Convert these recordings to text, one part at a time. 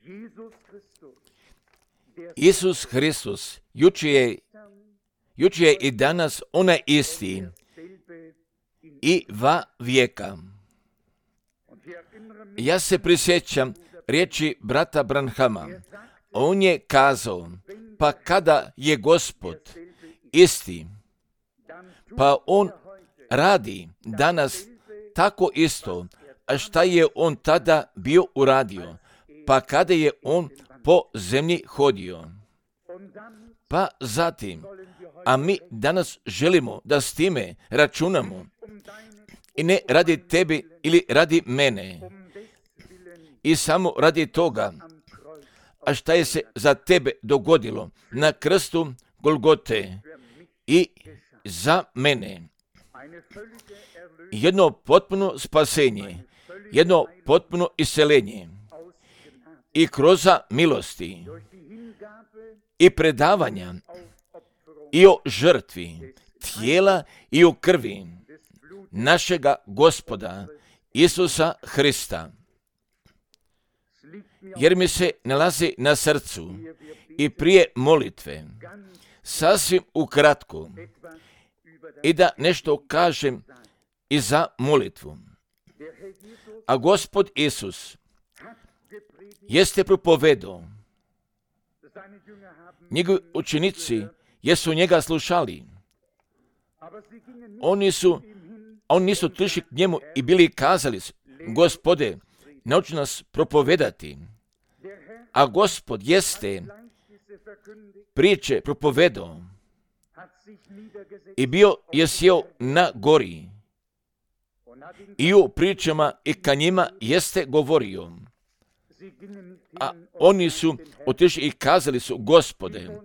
Isus Hristos, jučer je i danas onaj isti i va vijeka. Ja se prisjećam riječi brata Branhama. On je kazao, pa kada je Gospod isti, pa on radi danas tako isto, a šta je on tada bio uradio, pa kada je on po zemlji hodio. Pa zatim, a mi danas želimo da s time računamo, i ne radi tebi ili radi mene, i samo radi toga, a šta je se za tebe dogodilo na krstu Golgote i za mene. Jedno potpuno spasenje, jedno potpuno isceljenje i kroz milosti i predavanja i o žrtvi tijela i o krvi našega Gospoda Isusa Hrista. Jer mi se nalazi na srcu i prije molitve sasvim ukratko i da nešto kažem i za molitvu. A Gospod Isus jeste propovedao, njegovi učenici jesu njega slušali. Oni nisu otišli k njemu i bili kazali, Gospode, nauči nas propovedati. A Gospod jeste priče propovedao i bio je sjeo na gori i u pričama i ka njima jeste govorio. A oni su otišli i kazali su, Gospode,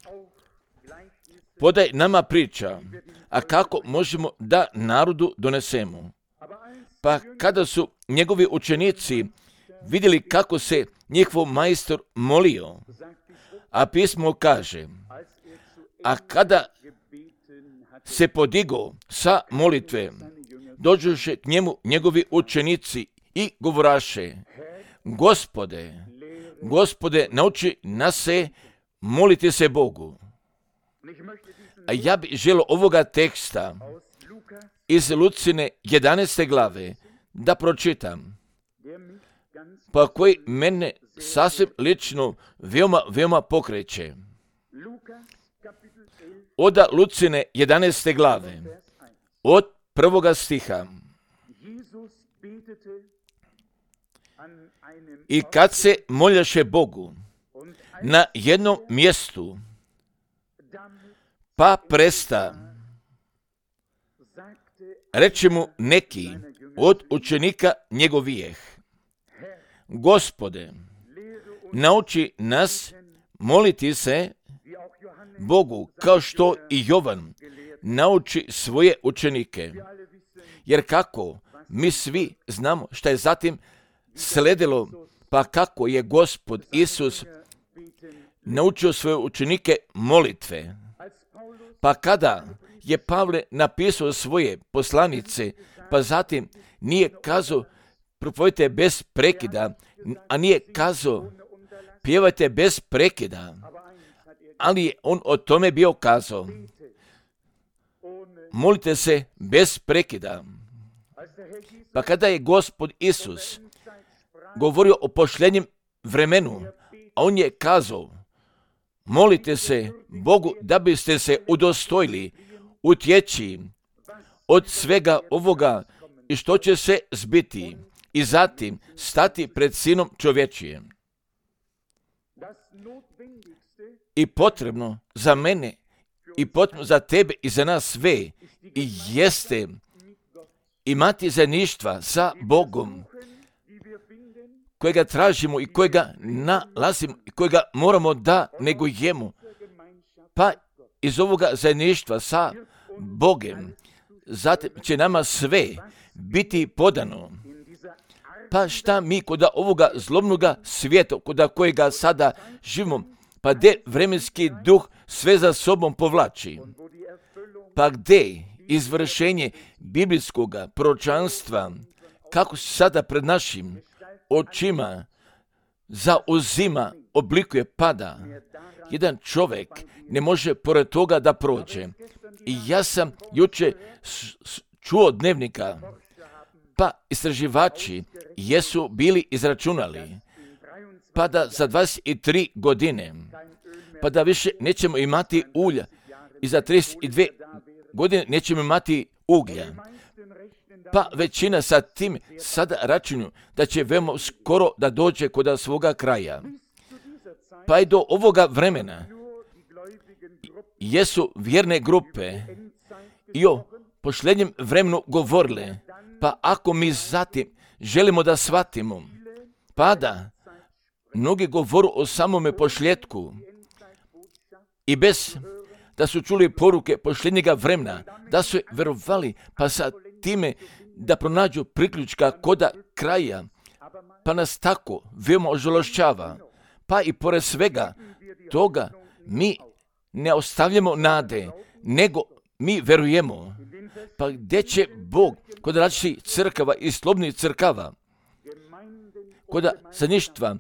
podaj nama priča, a kako možemo da narodu donesemo? Pa kada su njegovi učenici vidjeli kako se njihov majstor molio, a pismo kaže, a kada se podigao sa molitve, dođoše k njemu njegovi učenici i govoraše, Gospode, nauči nas se moliti se Bogu. A ja bih želio ovoga teksta iz Lucine 11. glave da pročitam, pa koji mene sasvim lično veoma pokreće. Od Lucine 11. glave, od 1. stiha. I kad se moljaše Bogu na jednom mjestu, pa presta, reče mu neki od učenika njegovijeh, Gospode, nauči nas moliti se Bogu, kao što i Jovan nauči svoje učenike. Jer kako mi svi znamo šta je zatim sledilo, pa kako je Gospod Isus naučio svoje učenike molitve. Pa kada je Pavle napisao svoje poslanice, pa zatim nije kazao propovedite bez prekida, a nije kazao pjevajte bez prekida, ali je on o tome bio kazao. Molite se bez prekida. Pa kada je Gospod Isus govorio o posljednjem vremenu, a on je kazao, molite se Bogu da biste se udostojili utjeći od svega ovoga i što će se zbiti i zatim stati pred Sinom čovječijem. I potrebno za mene i potrebno za tebe i za nas sve i jeste imati zajedništva sa Bogom kojega tražimo i kojega nalazimo i kojega moramo da negujemo. Pa iz ovoga zajedništva sa Bogem zatim će nama sve biti podano. Pa šta mi kod ovoga zlobnoga svijeta, kod kojega sada živimo, pa gdje vremenski duh sve za sobom povlači? Pa gdje izvršenje biblijskog proročanstva, kako sada pred našim očima zauzima, oblikuje, pada. Jedan čovjek ne može pored toga da prođe. I ja sam jučer čuo dnevnika, pa istraživači jesu bili izračunali, pa da za 23 godine, pa da više nećemo imati ulja i za 32 godine nećemo imati uglja. Pa većina sa tim sada računju da će veoma skoro da dođe kod svoga kraja. Pa i do ovoga vremena jesu vjerne grupe i o posljednjem vremenu govorile, pa ako mi zatim želimo da shvatimo, pa da mnogi govoru o samome posljedku i bez da su čuli poruke posljednjega vremena, da su verovali, pa sa time da pronađu priključka koda kraja, pa nas tako veoma ožalošćava. Pa i pored svega toga mi ne ostavljamo nade, nego mi verujemo. Pa gdje će Bog kod različitih crkava i slobodnih crkava, kod sanjištva,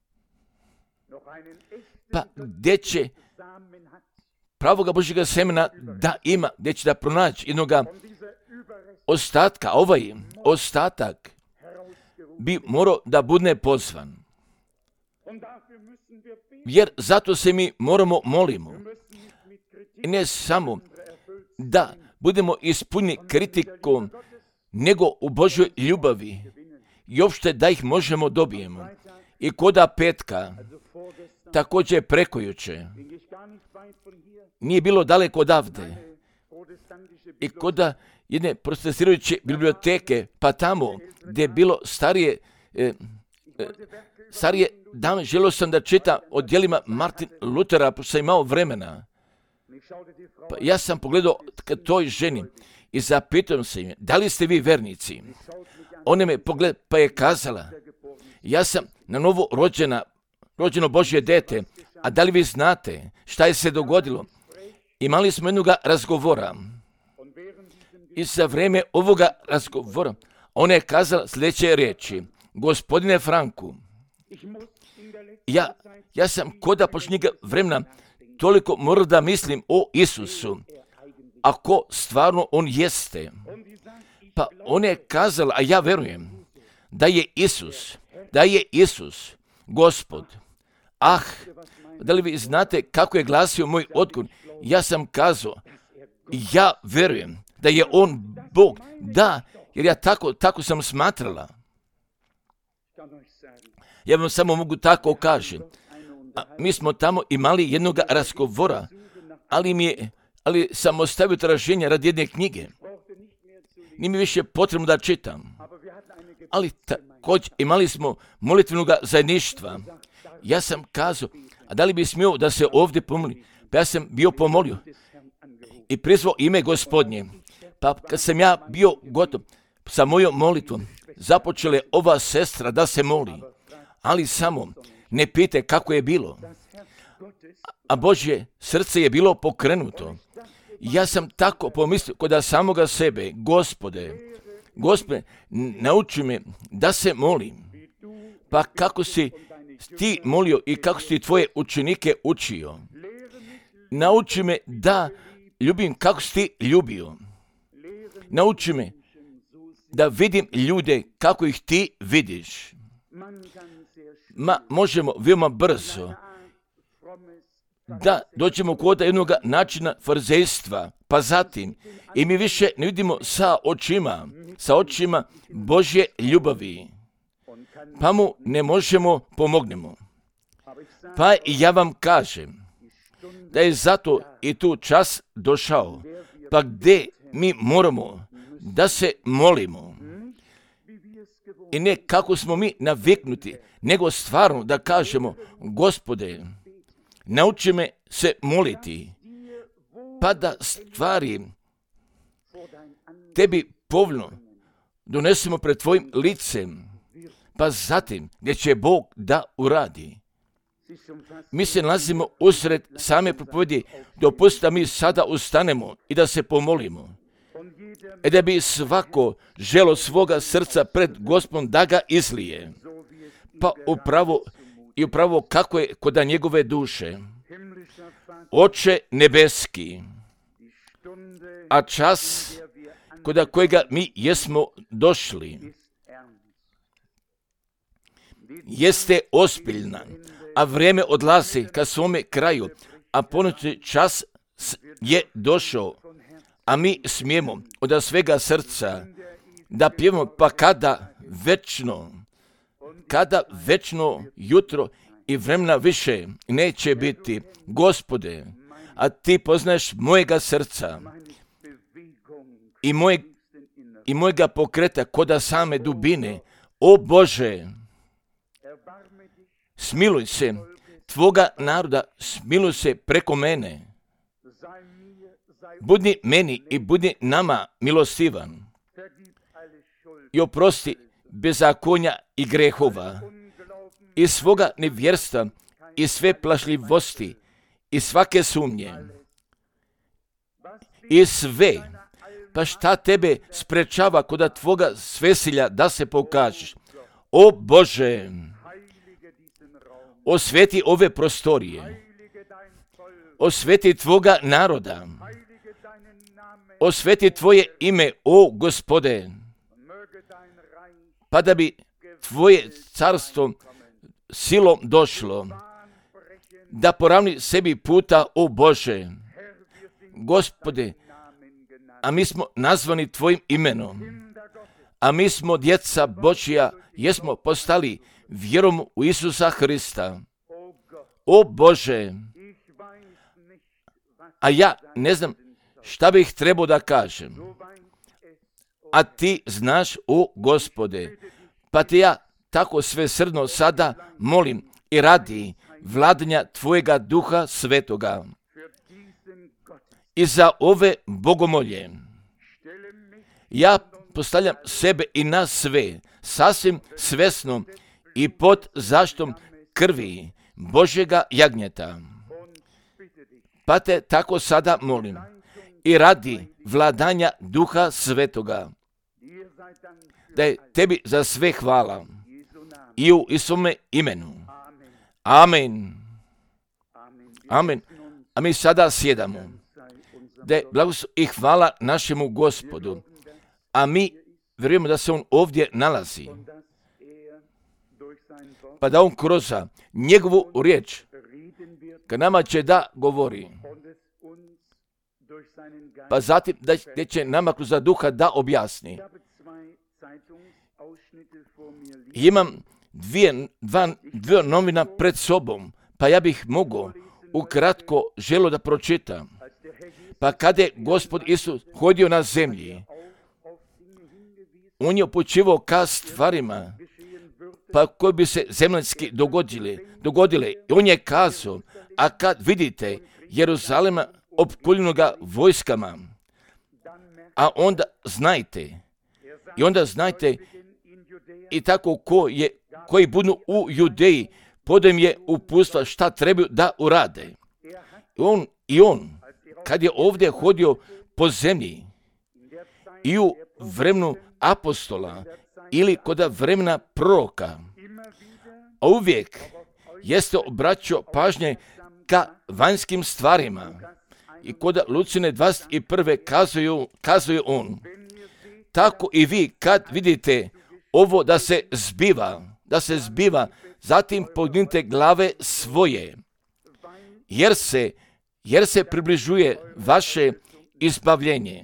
pa gdje će pravoga Božjega semena da ima, gdje će da pronaći jednoga ostatka, ovaj ostatak bi morao da bude pozvan. Jer zato se mi moramo molimo. I ne samo da budemo ispunjeni kritikom, nego u Božjoj ljubavi i uopšte da ih možemo dobijemo. I koda petka, također prekojuče, nije bilo daleko odavde. I koda jedne protestirajuće biblioteke, pa tamo gdje je bilo starije dame, želio sam da čitam o djelima Martin Lutera, pošto sam imao vremena. Pa ja sam pogledao k toj ženi i zapitao se im, da li ste vi vernici? Ona me pogled, pa je kazala, ja sam na novo rođeno Božje dete, a da li vi znate šta je se dogodilo? Imali smo jednoga razgovora i za vrijeme ovoga razgovora ona je kazala sljedeće riječi, gospodine Franku, ja sam koda posljednjega vremena toliko morao da mislim o Isusu, ako stvarno on jeste. Pa on je kazala, a ja verujem, da je Isus Gospod. Da li vi znate kako je glasio moj odgovor? Ja sam kazao, ja verujem da je on Bog. Da, jer ja tako sam smatrala. Ja vam samo mogu tako kažem. Mi smo tamo imali jednog razgovora, ali sam ostavio traženje radi jedne knjige. Nije mi više potrebno da čitam. Ali također imali smo molitvenog zajedništva. Ja sam kazao, a da li bi smio da se ovdje pomoli? Pa ja sam bio pomolio i prizvao ime Gospodnje. Pa kad sam ja bio gotov sa mojom molitvom, započela je ova sestra da se moli. Ali samo ne pite kako je bilo. A Božje srce je bilo pokrenuto. Ja sam tako pomislio kod samoga sebe, Gospode, nauči me da se molim. Pa kako si ti molio i kako si tvoje učenike učio. Nauči me da ljubim kako si ti ljubio. Nauči me da vidim ljude kako ih ti vidiš. Možemo veoma brzo da dođemo kod jednog načina farizejstva, pa zatim i mi više ne vidimo sa očima Božje ljubavi, pa mu ne možemo pomognemo. Pa i ja vam kažem da je zato i tu čas došao, pa gdje mi moramo da se molimo. I ne kako smo mi naviknuti, nego stvarno da kažemo, Gospode, nauči me se moliti, pa da stvari tebi povoljno donesemo pred tvojim licem, pa zatim gdje će Bog da uradi. Mi se nalazimo usred same propovjedi, dopusti da mi sada ustanemo i da se pomolimo. Da bi svako želo svoga srca pred Gospodom da ga izlije. Pa upravo i upravo kako je kod njegove duše. Oče nebeski, a čas kod kojega mi jesmo došli jeste ozbiljna, a vrijeme odlazi ka svome kraju, a ponoći čas je došao, a mi smijemo od svega srca da pjevamo, pa kada večno jutro i vremena više neće biti. Gospode, a ti poznaješ mojega srca i mojega pokreta koda same dubine. O Bože, smiluj se tvoga naroda, smiluj se preko mene. Budi meni i budi nama milostivan i oprosti bezakonja i grehova i svoga nevjerstva i sve plašljivosti i svake sumnje i sve, pa šta tebe sprečava kod tvoga svesilja da se pokažeš. O Bože, osveti ove prostorije, osveti tvoga naroda, osveti tvoje ime, o Gospode, pa da bi tvoje carstvo silom došlo, da poravni sebi puta, o Bože. Gospode, a mi smo nazvani tvojim imenom, a mi smo djeca Božja, jesmo postali vjerom u Isusa Hrista. O Bože, a ja ne znam šta bih trebao da kažem, a ti znaš, o Gospode, pa te ja tako svesrdno sada molim i radi vladanja tvojega Duha Svetoga i za ove bogomolje. Ja postavljam sebe i nas sve sasvim svesno i pod zaštitom krvi Božjega jagnjeta. Pa te tako sada molim i radi vladanja Duha Svetoga, da je tebi za sve hvala i u Isuse imenu. Amen. Amen. A mi sada sjedamo. Da je blagoslov i hvala našemu Gospodu, a mi vjerujemo da se on ovdje nalazi, pa da on kroz njegovu riječ ka nama će da govori, pa zatim da će nama kroz duha da objasni. Imam dvije novina pred sobom, pa ja bih mogao ukratko želo da pročitam. Pa kada je Gospod Isus hodio na zemlji, on je upućivao ka stvarima, pa koji bi se zemaljski dogodile. I on je kazao, a kad vidite Jeruzalema opkoljenoga vojskama, a onda znajte i tako koji budu u Judeji, podem je uputstva šta trebaju da urade. I on, kad je ovdje hodio po zemlji i u vremenu apostola ili kod vremena proroka, a uvijek jeste obraćao pažnje ka vanjskim stvarima. I kod Lucine 21. kazuje on, tako i vi kad vidite ovo da se zbiva, zatim podignite glave svoje, jer se približuje vaše izbavljenje.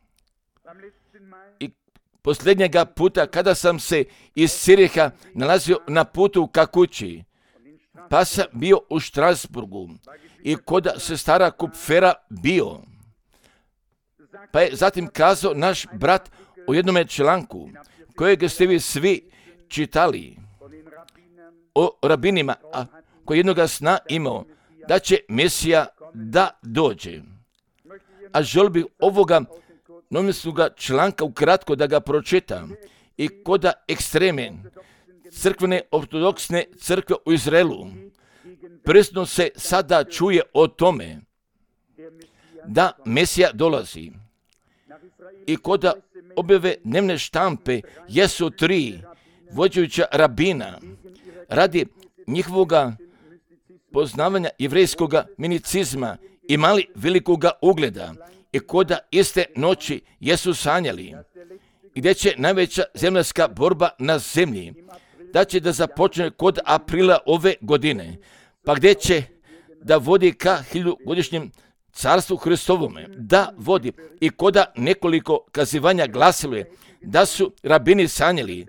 I posljednjega puta kada sam se iz Ciriha nalazio na putu ka kući, pa sam bio u Strasburgu i kod sestara Kupfera bio. Pa je zatim kazao naš brat u jednome članku, kojeg ste vi svi čitali, o rabinima, a koji jednoga sna imao, da će Mesija da dođe. A želio bih ovoga novinskoga članka ukratko da ga pročitam. I kod ekstreme crkvene ortodoksne crkve u Izraelu presno se sada čuje o tome da Mesija dolazi. I kod objave dnevne štampe jesu 3 vođujuća rabina radi njihovoga poznavanja jevrejskoga minicizma imali velikoga ugleda i koda iste noći jesu sanjali, gdje će najveća zemaljska borba na zemlji, da će da započne kod aprila ove godine, pa gdje će da vodi ka 1000-godišnjem carstvu Hristovome, da vodi i koda nekoliko kazivanja glasilo je da su rabini sanjali,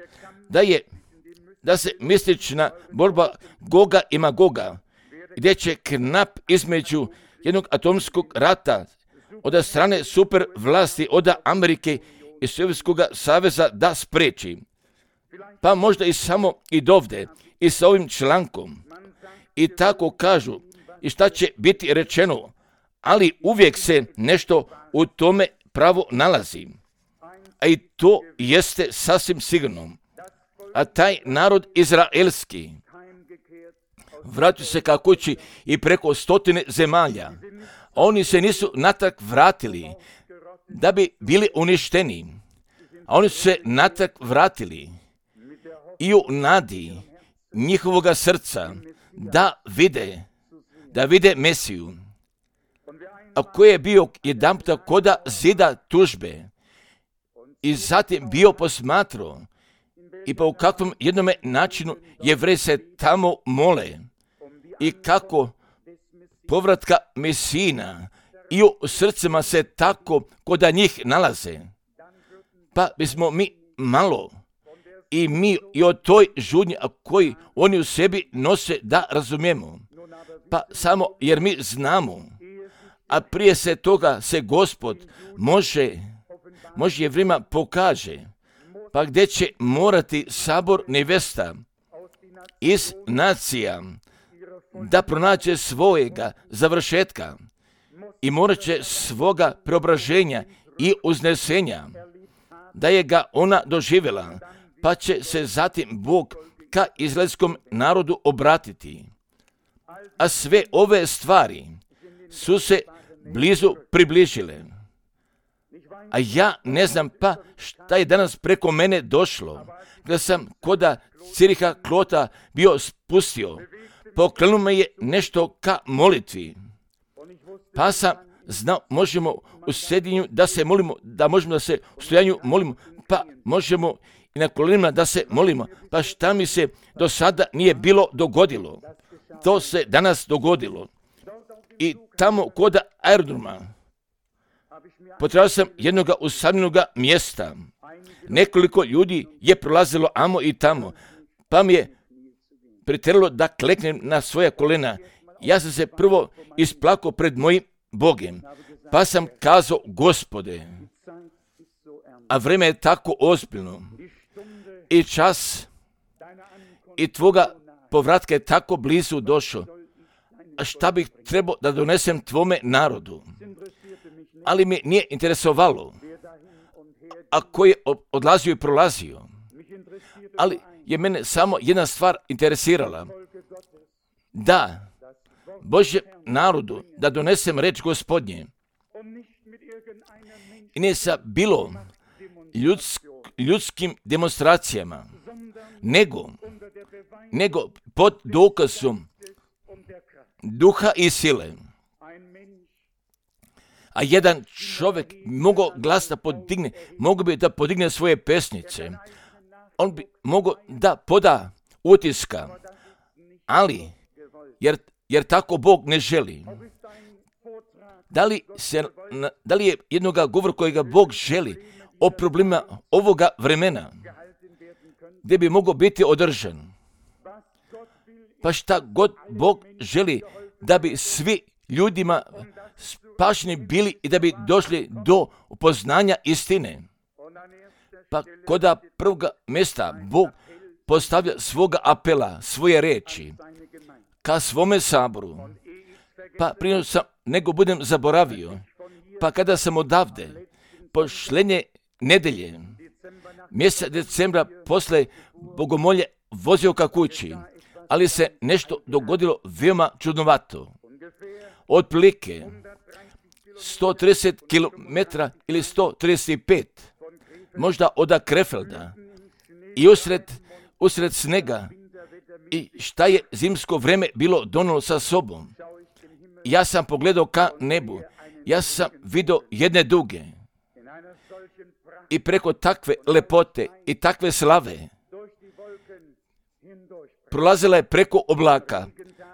da se mistična borba Goga i Magoga, gdje će knap između jednog atomskog rata od strane super vlasti od Amerike i Sovjetskog saveza da spreči. Pa možda i samo i dovde i sa ovim člankom. I tako kažu i šta će biti rečeno, ali uvijek se nešto u tome pravo nalazi. A i to jeste sasvim sigurno. A taj narod izraelski vratio se ka kući i preko 100 zemalja. Oni se nisu natrag vratili da bi bili uništeni. A oni su se natrag vratili i u nadi njihovoga srca da vide Mesiju. A koji je bio jedanputa koda zida tužbe i zatim bio posmatrao i pa u kakvom jednome načinu Jevreji se tamo mole i kako povratka Mesijina i u srcima se tako koda njih nalaze. Pa bismo mi malo i o toj žudnji koji oni u sebi nose da razumijemo. Pa samo jer mi znamo, a prije se toga se Gospod može Jevrima pokaže, pa gdje će morati sabor nevesta iz nacija da pronaće svojega završetka i morat će svoga preobraženja i uznesenja, da je ga ona doživjela, pa će se zatim Bog ka izraelskom narodu obratiti. A sve ove stvari su se blizu približile. A ja ne znam pa šta je danas preko mene došlo, kada sam koda Ciriha Klota bio spustio. Pokrenulo me je nešto ka molitvi. Pa sam znao, možemo u sjedinju da se molimo, da možemo da se u stojanju molimo, pa možemo i na kolenima da se molimo. Pa šta mi se do sada nije bilo dogodilo, to se danas dogodilo. I tamo koda aerodroma potrebao sam jednoga usamljenoga mjesta. Nekoliko ljudi je prolazilo amo i tamo, pa mi je pretjeralo da kleknem na svoja kolena. Ja sam se prvo isplakao pred mojim Bogem, pa sam kazao, Gospode, a vrijeme je tako ozbiljno i čas i tvoga povratka je tako blizu došao. A šta bih trebao da donesem tvome narodu? Ali mi nije interesovalo, a ko je odlazio i prolazio. Ali je mene samo jedna stvar interesirala, da Božjem narodu da donesem reč Gospodnje. I ne sa bilo ljudskim demonstracijama, nego pod dokazom duha i sile. A jedan čovjek mogao glas da podigne, mogao bi da podigne svoje pesnice, on bi mogao da poda utiska, ali jer tako Bog ne želi. Da li je jednoga govor kojega Bog želi o problemima ovoga vremena, gdje bi mogao biti održan? Pa šta god Bog želi da bi svi ljudima spašeni bili i da bi došli do upoznanja istine. Pa koda prvoga mjesta Bog postavlja svoga apela, svoje reči ka svome saboru. Pa prije sam nego budem zaboravio, pa kada sam odavde pošlenje nedelje, mjeseca decembra posle bogomolje vozio ka kući, ali se nešto dogodilo veoma čudnovato. Otprilike 130 km ili 135, možda od Krefelda, i usred snega i šta je zimsko vreme bilo donijelo sa sobom. Ja sam pogledao ka nebu, ja sam vidio jedne duge i preko takve lepote i takve slave prolazila je preko oblaka.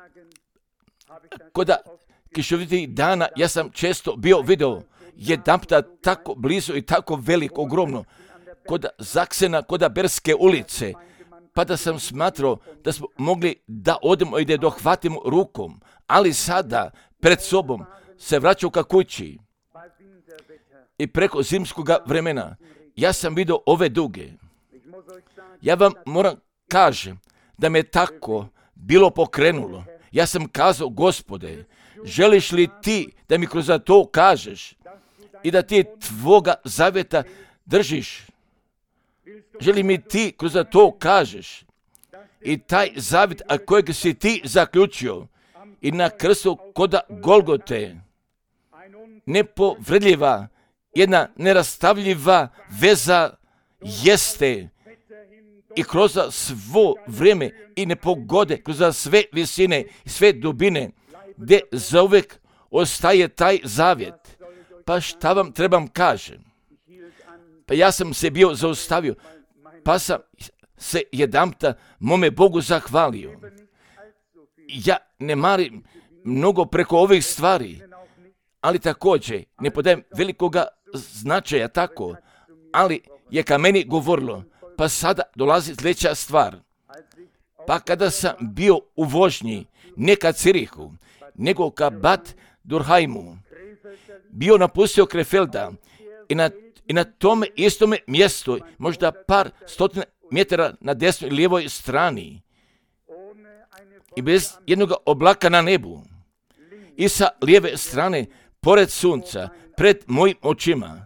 Koda kišovitih dana ja sam često bio vidio jedanputa tako blizu i tako veliko, ogromno, koda Zaksena, koda Berske ulice, pa da sam smatrao da smo mogli da odemo i da je dohvatimo rukom, ali sada pred sobom se vraćao ka kući i preko zimskoga vremena ja sam vidio ove duge. Ja vam moram kažem da me tako bilo pokrenulo. Ja sam kazao, Gospode, želiš li ti da mi kroz to kažeš i da ti tvoga zavjeta držiš? Želi mi ti kroz to kažeš i taj zavjet, a kojeg si ti zaključio i na krstu koda Golgote, nepovredljiva, jedna nerastavljiva veza jeste i kroz svo vrijeme i nepogode, kroz sve visine i sve dubine, gdje zauvijek ostaje taj zavjet. Pa šta vam trebam kažem? Pa ja sam se bio zaustavio, pa sam se jedanputa mome Bogu zahvalio. Ja ne marim mnogo preko ovih stvari, ali također ne podajem velikoga značaja tako, ali je ka meni govorilo, pa sada dolazi sljedeća stvar. Pa kada sam bio u vožnji, ne ka Cirihu, nego ka Bad Dürkheimu, bio napustio Krefelda i na tome istome mjestu, možda par stotina metara na desnoj i lijevoj strani, i bez jednog oblaka na nebu, i sa lijeve strane, pored sunca, pred mojim očima,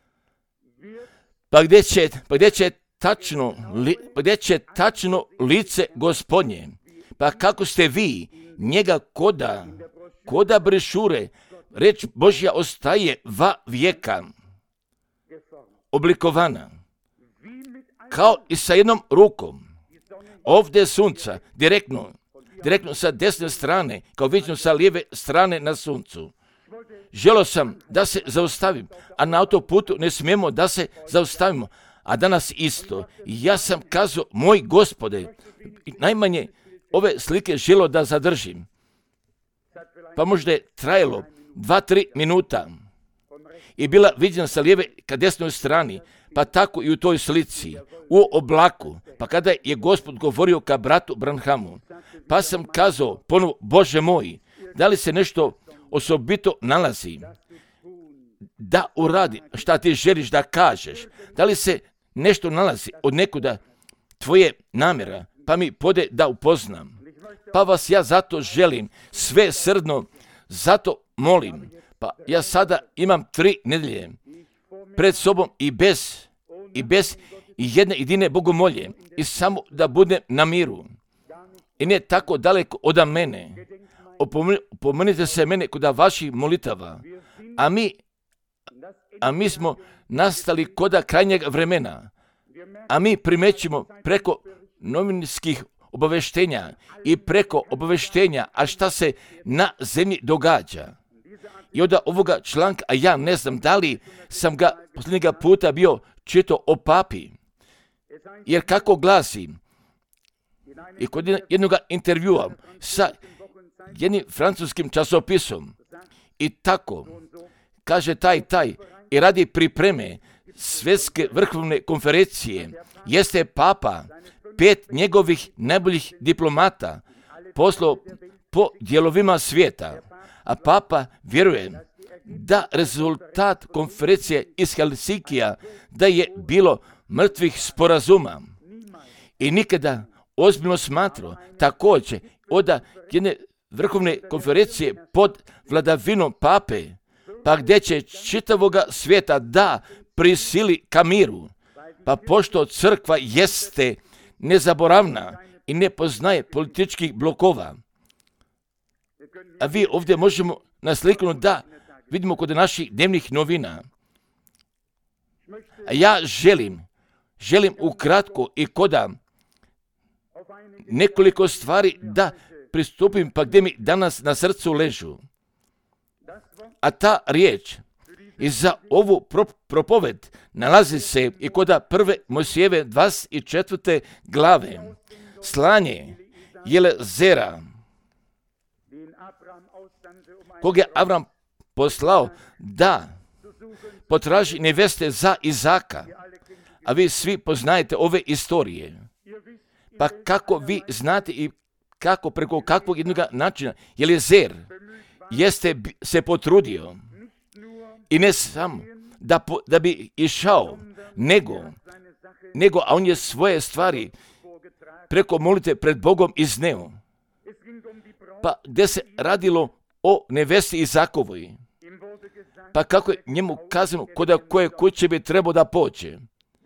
pa gdje će tačno lice Gospodnje, pa kako ste vi njega koda brešure, reč Božja ostaje va vijeka oblikovana, kao i sa jednom rukom. Ovdje sunca, direktno sa desne strane, kao viđeno sa lijeve strane na suncu. Želio sam da se zaustavim, a na autoputu ne smijemo da se zaustavimo. A danas isto. Ja sam kazao, moj Gospode, najmanje ove slike želio da zadržim. Pa možda je trajalo 2-3 minuta i bila viđena sa lijeve ka desnoj strani, pa tako i u toj slici, u oblaku, pa kada je Gospod govorio ka bratu Branhamu, pa sam kazao ponovo, Bože moj, da li se nešto osobito nalazi da uradi šta ti želiš da kažeš, da li se nešto nalazi od nekuda tvoje namjera, pa mi pode da upoznam. Pa vas ja zato želim, sve srdno, zato molim. Pa ja sada imam 3 nedelje pred sobom i bez jedne jedine bogomolje i samo da budem na miru. I ne tako daleko od mene. Opomenite se mene kod vaših molitava, a mi smo nastali kod krajnjeg vremena, a mi primećimo preko novinskih obaveštenja i preko obaveštenja, a šta se na zemlji događa. I od ovoga članka, a ja ne znam da li sam ga posljednjega puta bio čitao o papi, jer kako glasi, i kod jednog intervjua sa jednim francuskim časopisom, i tako, kaže taj, i radi pripreme svjetske vrhovne konferencije, jeste papa 5 njegovih najboljih diplomata poslao po dijelovima svijeta, a papa vjeruje da rezultat konferencije iz Helsinkija da je bilo mrtvih sporazuma i nikada ozbiljno smatrao također od jedne vrhovne konferencije pod vladavinom pape, pa gdje će čitavoga svijeta da prisili ka miru, pa pošto crkva jeste nezaboravna i ne poznaje političkih blokova. A vi ovdje možemo nasliknuti da vidimo kod naših dnevnih novina. A ja želim ukratko i koda nekoliko stvari da pristupim, pa gdje mi danas na srcu ležu. A ta riječ i za ovu propoved nalazi se i kod prve Mojsijeve 24. glave. Slanje Jelezera, kog je Avram poslao da potraži neveste za Izaka. A vi svi poznajete ove istorije. Pa kako vi znate i kako preko kakvog jednog načina Jelezer jeste se potrudio i ne samo da bi išao, nego a on je svoje stvari preko molitve pred Bogom izneo. Pa gdje se radilo o nevesti Izakovoj, pa kako je njemu kazano kod koje kuće bi trebao da pođe,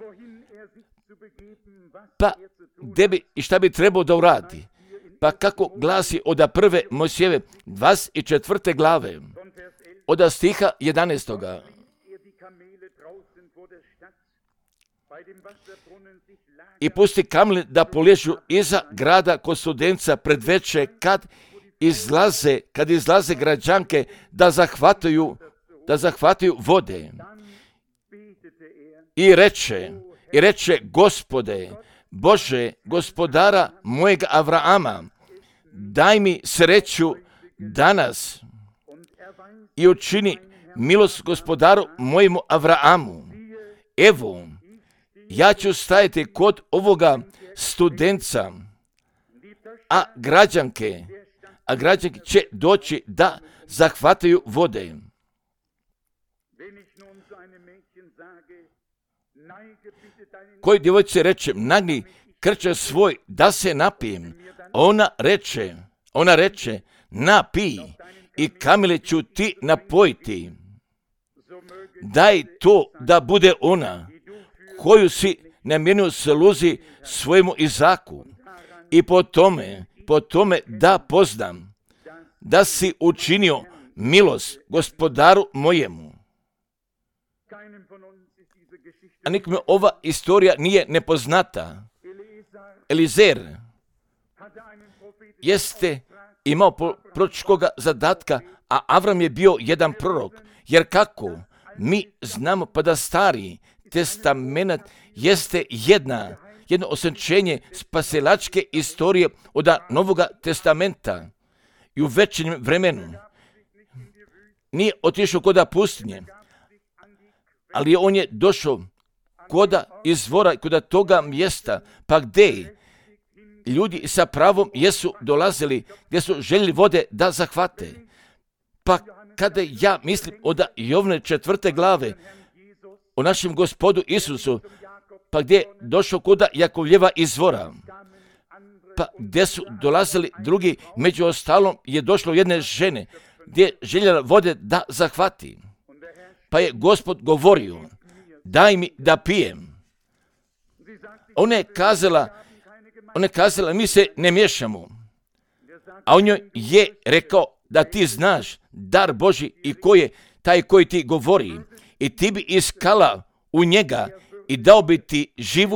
pa gdje bi i šta bi trebao da uradi, pa kako glasi od prve Mojsijeve 24. glave, od stiha 11. I pusti kamele da poležu iza grada kod studenca pred veče kad izlaze građanke da zahvataju vode. I reče, Gospode, Bože, gospodara mojega Avrama, daj mi sreću danas i učini milost gospodaru mojemu Avramu. Evo, ja ću stajati kod ovoga studenca, a građanke će doći da zahvataju vode. Koji djevojčici reče, nagni krče svoj da se napijem. Ona reče, napij i kamile ću ti napojiti. Daj to da bude ona koju si namijenio sluzi svojemu Izaku. I po tome da poznam da si učinio milost gospodaru mojemu. A nikome ova istorija nije nepoznata. Elizer jeste imao proročkoga zadatka, a Avram je bio jedan prorok. Jer kako mi znamo pa da Stari testament jeste jedno osjećenje spasilačke istorije od Novoga testamenta. I u večernjem vremenu nije otišao kod pustinje, ali on je došao kod izvora, kod toga mjesta, pa gdje ljudi sa pravom jesu dolazili, gdje su željeli vode da zahvate. Pa kada ja mislim od Jovne 4. glave o našem Gospodu Isusu, pa gdje je došao kod Jakovljeva izvora, pa gdje su dolazili drugi, među ostalom je došlo jedne žene, gdje je željela vode da zahvati. Pa je Gospod govorio, daj mi da pijem. Ona je kazala, mi se ne miješamo. A on joj je rekao da ti znaš dar Božji i ko je taj koji ti govori. I ti bi iskala u njega i dao bi ti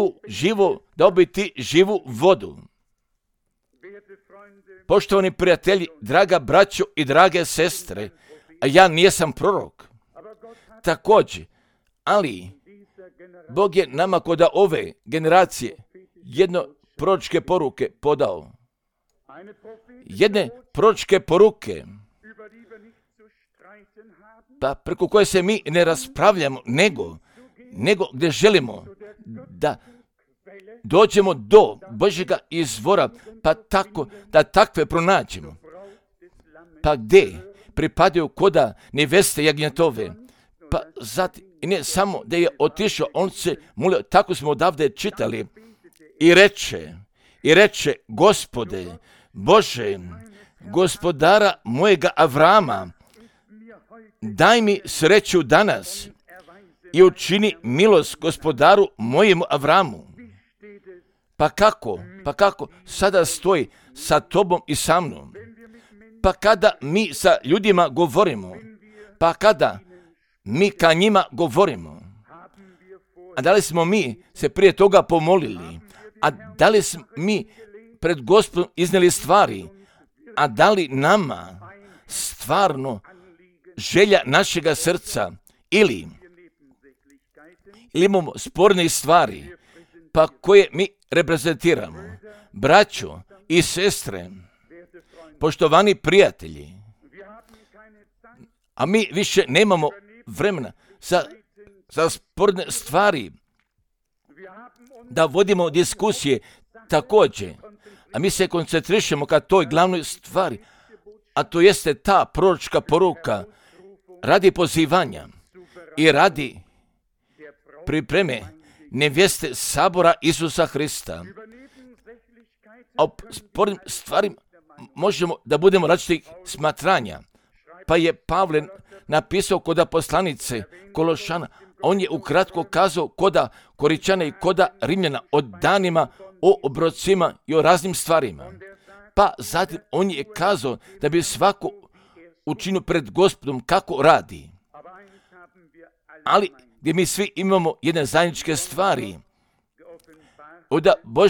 živu vodu. Poštovani prijatelji, draga braćo i drage sestre, a ja nisam prorok. Također, ali Bog je nama kod ove generacije jedno proročke poruke podao. Jedne proročke poruke, pa preko koje se mi ne raspravljamo, nego gdje želimo da dođemo do Božjega izvora, pa tako da takve pronađemo. Pa gdje pripadaju koda neveste jagnjetove, pa zatim ne samo da je otišao, on se molio, tako smo odavde čitali, i reče, Gospode, Bože, gospodara mojega Avrama, daj mi sreću danas i učini milost gospodaru mojemu Avramu. Pa kako sada stoji sa tobom i sa mnom? Pa kada mi sa ljudima govorimo, pa kada mi ka njima govorimo, a da li smo mi se prije toga pomolili, a da li smo mi pred Gospodom iznijeli stvari, a da li nama stvarno želja našega srca ili imamo sporne stvari, pa koje mi reprezentiramo. Braćo i sestre, poštovani prijatelji, a mi više nemamo vremena za sporne stvari, da vodimo diskusije također, a mi se koncentrišemo ka toj glavnoj stvari, a to jeste ta proročka poruka radi pozivanja i radi pripreme nevjeste sabora Isusa Hrista. O spornim stvarima možemo da budemo različitih smatranja. Pa je Pavle napisao koda poslanice Kološana, on je ukratko kazao koda Koričana i koda Rimljana o danima, o obrocima i o raznim stvarima. Pa zatim on je kazao da bi svako učinio pred Gospodom kako radi. Ali gdje mi svi imamo jedne zajedničke stvari, od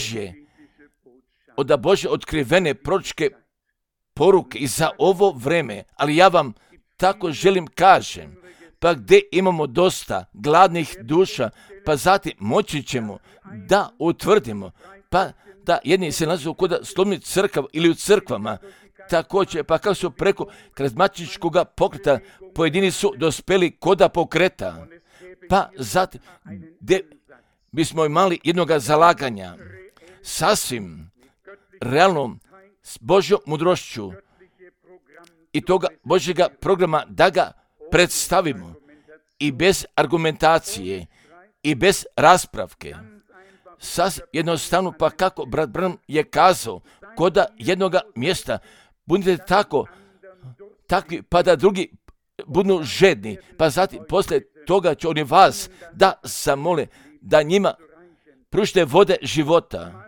Božje otkrivene proročke poruke i za ovo vreme, ali ja vam tako želim kažem, pa gdje imamo dosta gladnih duša, pa zatim moći ćemo da utvrdimo, pa da jedni se nazivu kod slobodnih crkava ili u crkvama, također, pa kako su preko karizmatičkog pokreta, pojedini su dospeli koda pokreta, pa zatim gdje bismo imali jednoga zalaganja, sasvim realnom, s Božjom mudrošću i toga Božjega programa da ga predstavimo i bez argumentacije i bez raspravke. Sasvim jednostavno, pa kako brat Branham je kazao, koda jednoga mjesta, budite takvi, pa da drugi budu žedni, pa zatim poslije toga će oni vas da zamole, da njima pružite vode života.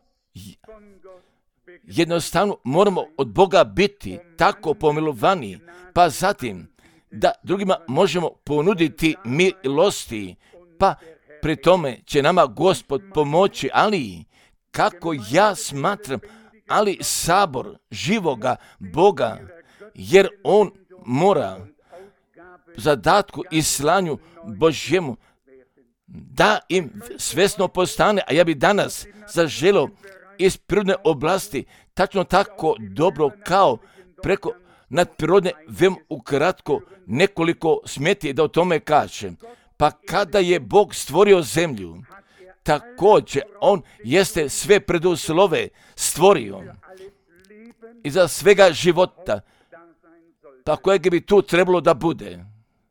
Jednostavno moramo od Boga biti tako pomilovani, pa zatim da drugima možemo ponuditi milosti, pa pri tome će nama Gospod pomoći, ali kako ja smatram, ali sabor živoga Boga, jer on mora zadatku i slanju Božjemu da im svesno postane, a ja bi danas zaželio iz prirodne oblasti tačno tako dobro kao preko nadprirodne, vem ukratko nekoliko smjeti da o tome kažem. Pa kada je Bog stvorio zemlju, također on jeste sve preduslove stvorio i za svega života, pa kojeg bi tu trebalo da bude.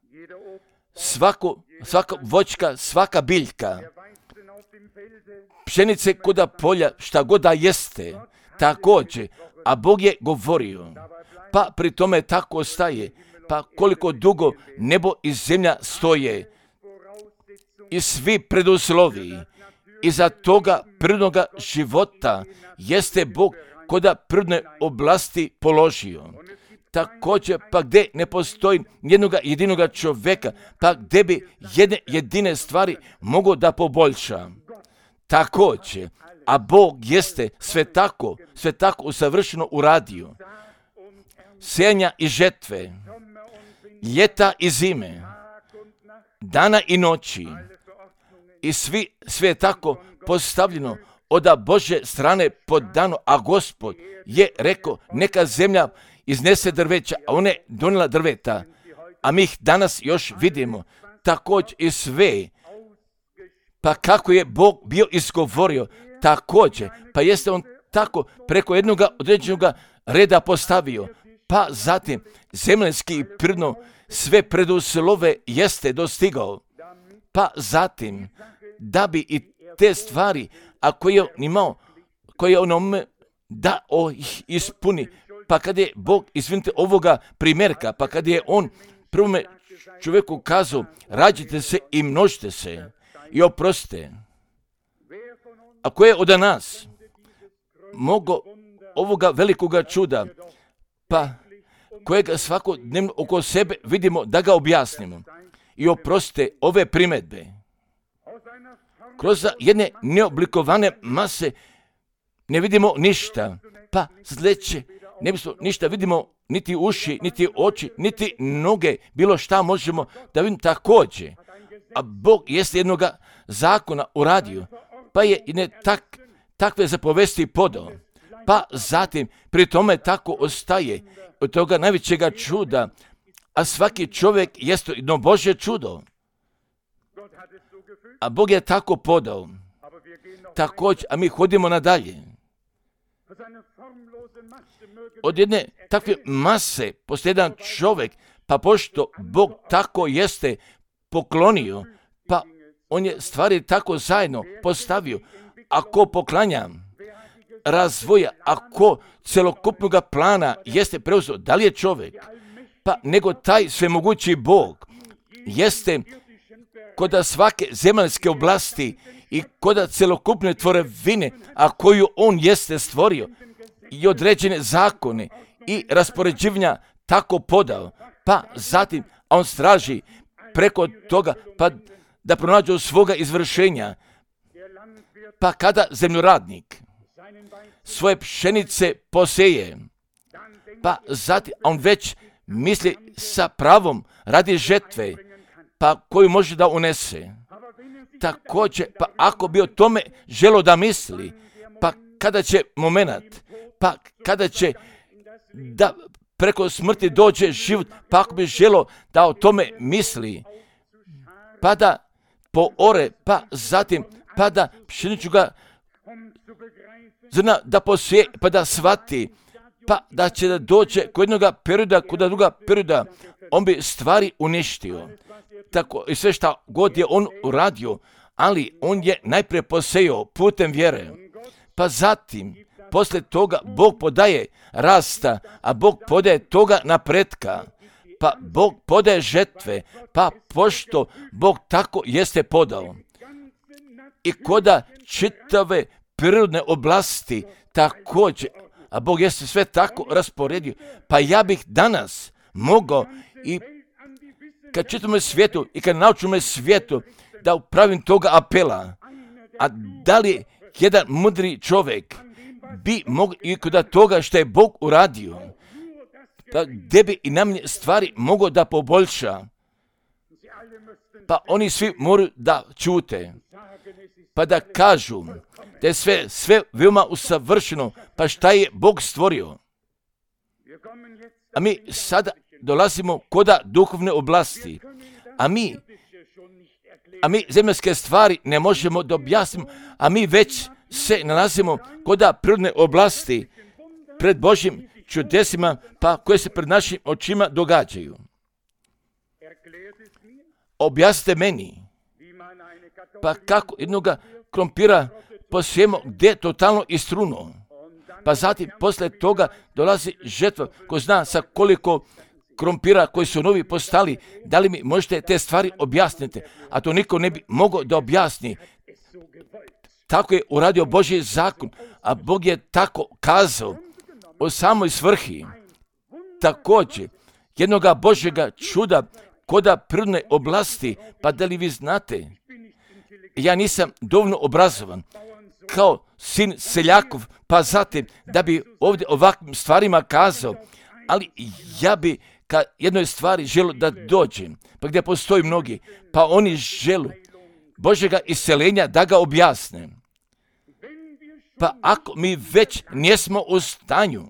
Svaka voćka, svaka biljka, pšenice koda polja, šta god da jeste, također, a Bog je govorio, pa pri tome tako staje, pa koliko dugo nebo i zemlja stoje i svi preduslovi iza toga prirodnoga života jeste Bog koda prirodne oblasti položio. Također, pa gdje ne postoji jednog jedinoga čovjeka, pa gdje bi jedine stvari mogao da poboljša. Također, a Bog jeste sve tako usavršeno uradio. Sejanja i žetve, ljeta i zime, dana i noći, i sve je tako postavljeno od Božje strane podano, a Gospod je rekao neka zemlja iznese drveća, a ona je donijela drveta, a mi ih danas još vidimo, također i sve. Pa kako je Bog bio izgovorio, također, pa jeste on tako preko jednog određenog reda postavio, pa zatim zemljanski i prirodno sve preduslove jeste dostigao, pa zatim da bi i te stvari, a koje on imao, koje on da ih ispuni, pa kad je Bog, izvinite ovoga primjerka, pa kad je on prvome čovjeku kazao, rađite se i množite se i oprostite. A ko je od nas mogo ovoga velikoga čuda, pa kojega svakodnevno oko sebe vidimo da ga objasnimo i oprostite ove primjedbe. Kroz jedne neoblikovane mase ne vidimo ništa, pa sledeće, ne bismo ništa vidimo, niti uši, niti oči, niti noge, bilo šta možemo da vidimo također. A Bog jeste jednoga zakona uradio, pa je i ne takve zapovesti podao. Pa zatim pri tome tako ostaje od toga najvećega čuda, a svaki čovjek jeste jedno Božje čudo. A Bog je tako podao. Također, a mi hodimo nadalje. Od jedne takve mase postoji jedan čovjek, pa pošto Bog tako jeste poklonio, pa on je stvari tako zajedno postavio. Ako poklanja razvoja, ako celokupnog plana jeste preuzeo, da li je čovjek? Pa nego taj svemogući Bog jeste kod svake zemaljske oblasti i kod celokupne tvorevine, a koju on jeste stvorio i određene zakone i raspoređivanja tako podao, pa zatim on straži preko toga pa da pronađu svoga izvršenja. Pa kada zemljoradnik svoje pšenice poseje, pa zatim on već misli sa pravom radi žetve, pa koju može da unese. Također, pa ako bi o tome želo da misli, pa kada će moment, pa kada će da preko smrti dođe život, pa ako bi želo da o tome misli, pa da poore, pa zatim, pa da pšenicu ga zrna da posije, pa da shvati, pa da će da dođe kod jednoga perioda, kod druga perioda, on bi stvari uništio. Tako i sve šta god je on uradio, ali on je najprije posejao putem vjere. Pa zatim, posle toga, Bog podaje rasta, a Bog podaje toga napretka. Pa Bog podaje žetve, pa pošto Bog tako jeste podao. I koda čitave prirodne oblasti također, a Bog jeste sve tako rasporedio. Pa ja bih danas mogao i kad čitamo svijetu i kad naučimo svijetu da upravim toga apela, a da li jedan mudri čovjek bi mogao i kod toga što je Bog uradio, da gdje bi i nam stvari mogao da poboljša, pa oni svi moraju da čute, pa da kažu da je sve veoma usavršeno, pa šta je Bog stvorio. A mi sada dolazimo koda duhovne oblasti, a mi zemaljske stvari ne možemo da objasnimo, a mi već se nalazimo koda prirodne oblasti pred Božjim čudesima, pa koje se pred našim očima događaju. Objasnite meni, pa kako jednoga krompira posijemo gdje totalno istruno, pa zatim posle toga dolazi žetva ko zna sa koliko krompira koji su novi postali, da li mi možete te stvari objasniti, a to niko ne bi mogao da objasni. Tako je uradio Božji zakon, a Bog je tako kazao o samoj svrhi. Također, jednoga Božjega čuda koda prirodne oblasti, pa da li vi znate, ja nisam dovoljno obrazovan kao sin seljakov, pa zatim da bi ovdje ovakvim stvarima kazao, ali ja bi ka jednoj stvari želo da dođem, pa gdje postoji mnogi, pa oni žele Božjega iseljenja da ga objasne. Pa ako mi već nismo u stanju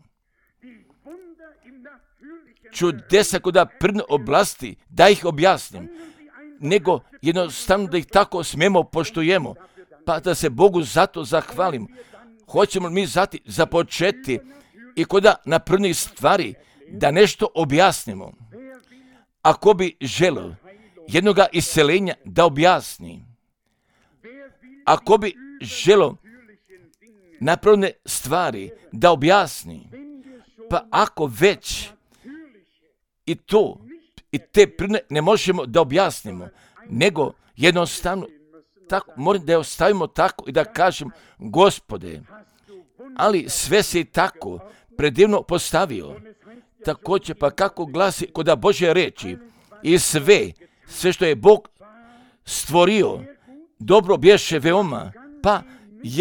čudesa kod prirodne oblasti da ih objasnim, nego jednostavno da ih tako smijemo poštujemo, pa da se Bogu zato zahvalimo. Hoćemo mi započeti i kod na prirodnih stvari da nešto objasnimo. Ako bi želeo jednoga iseljenja da objasni, ako bi želeo na prirodne stvari da objasni, pa ako već i to i te prirodne ne možemo da objasnimo, nego jednostavno tako, moram da je ostavimo tako i da kažem, Gospode, ali sve si tako predivno postavio. Također, pa kako glasi kod Božje reči, i sve što je Bog stvorio, dobro bješe veoma, pa jer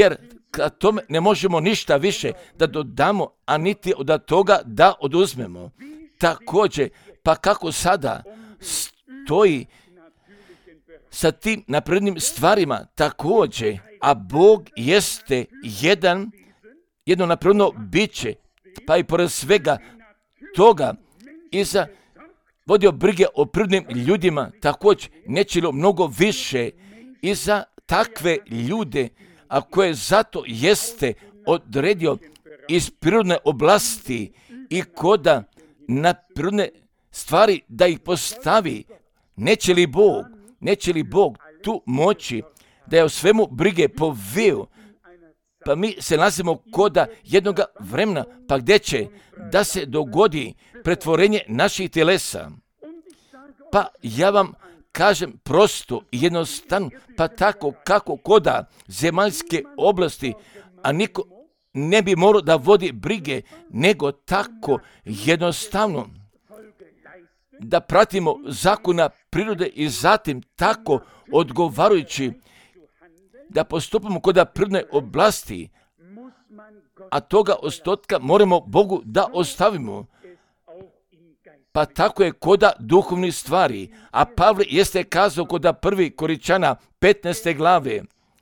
ka tome ne možemo ništa više da dodamo, a niti od toga da oduzmemo. Također, pa kako sada stoji sa tim naprednim stvarima također, a Bog jeste jedno napredno biće, pa i pored svega toga iza vodio brige o prirodnim ljudima, također neće li mnogo više i za takve ljude, a koje zato jeste odredio iz prirodne oblasti i koda na prirodne stvari da ih postavi. Neće li Bog tu moći da je o svemu brige poveo? Pa mi se nalazimo koda jednoga vremena, pa gdje će da se dogodi pretvorenje naših telesa. Pa ja vam kažem prosto i jednostavno, pa tako kako koda zemaljske oblasti, a niko ne bi morao da vodi brige, nego tako jednostavno da pratimo zakona prirode i zatim tako odgovarajući da postupamo kod prirodne oblasti, a toga ostotka moramo Bogu da ostavimo. Pa tako je koda duhovnih stvari, a Pavle jeste kazao koda 1. Korinčana 15. glave.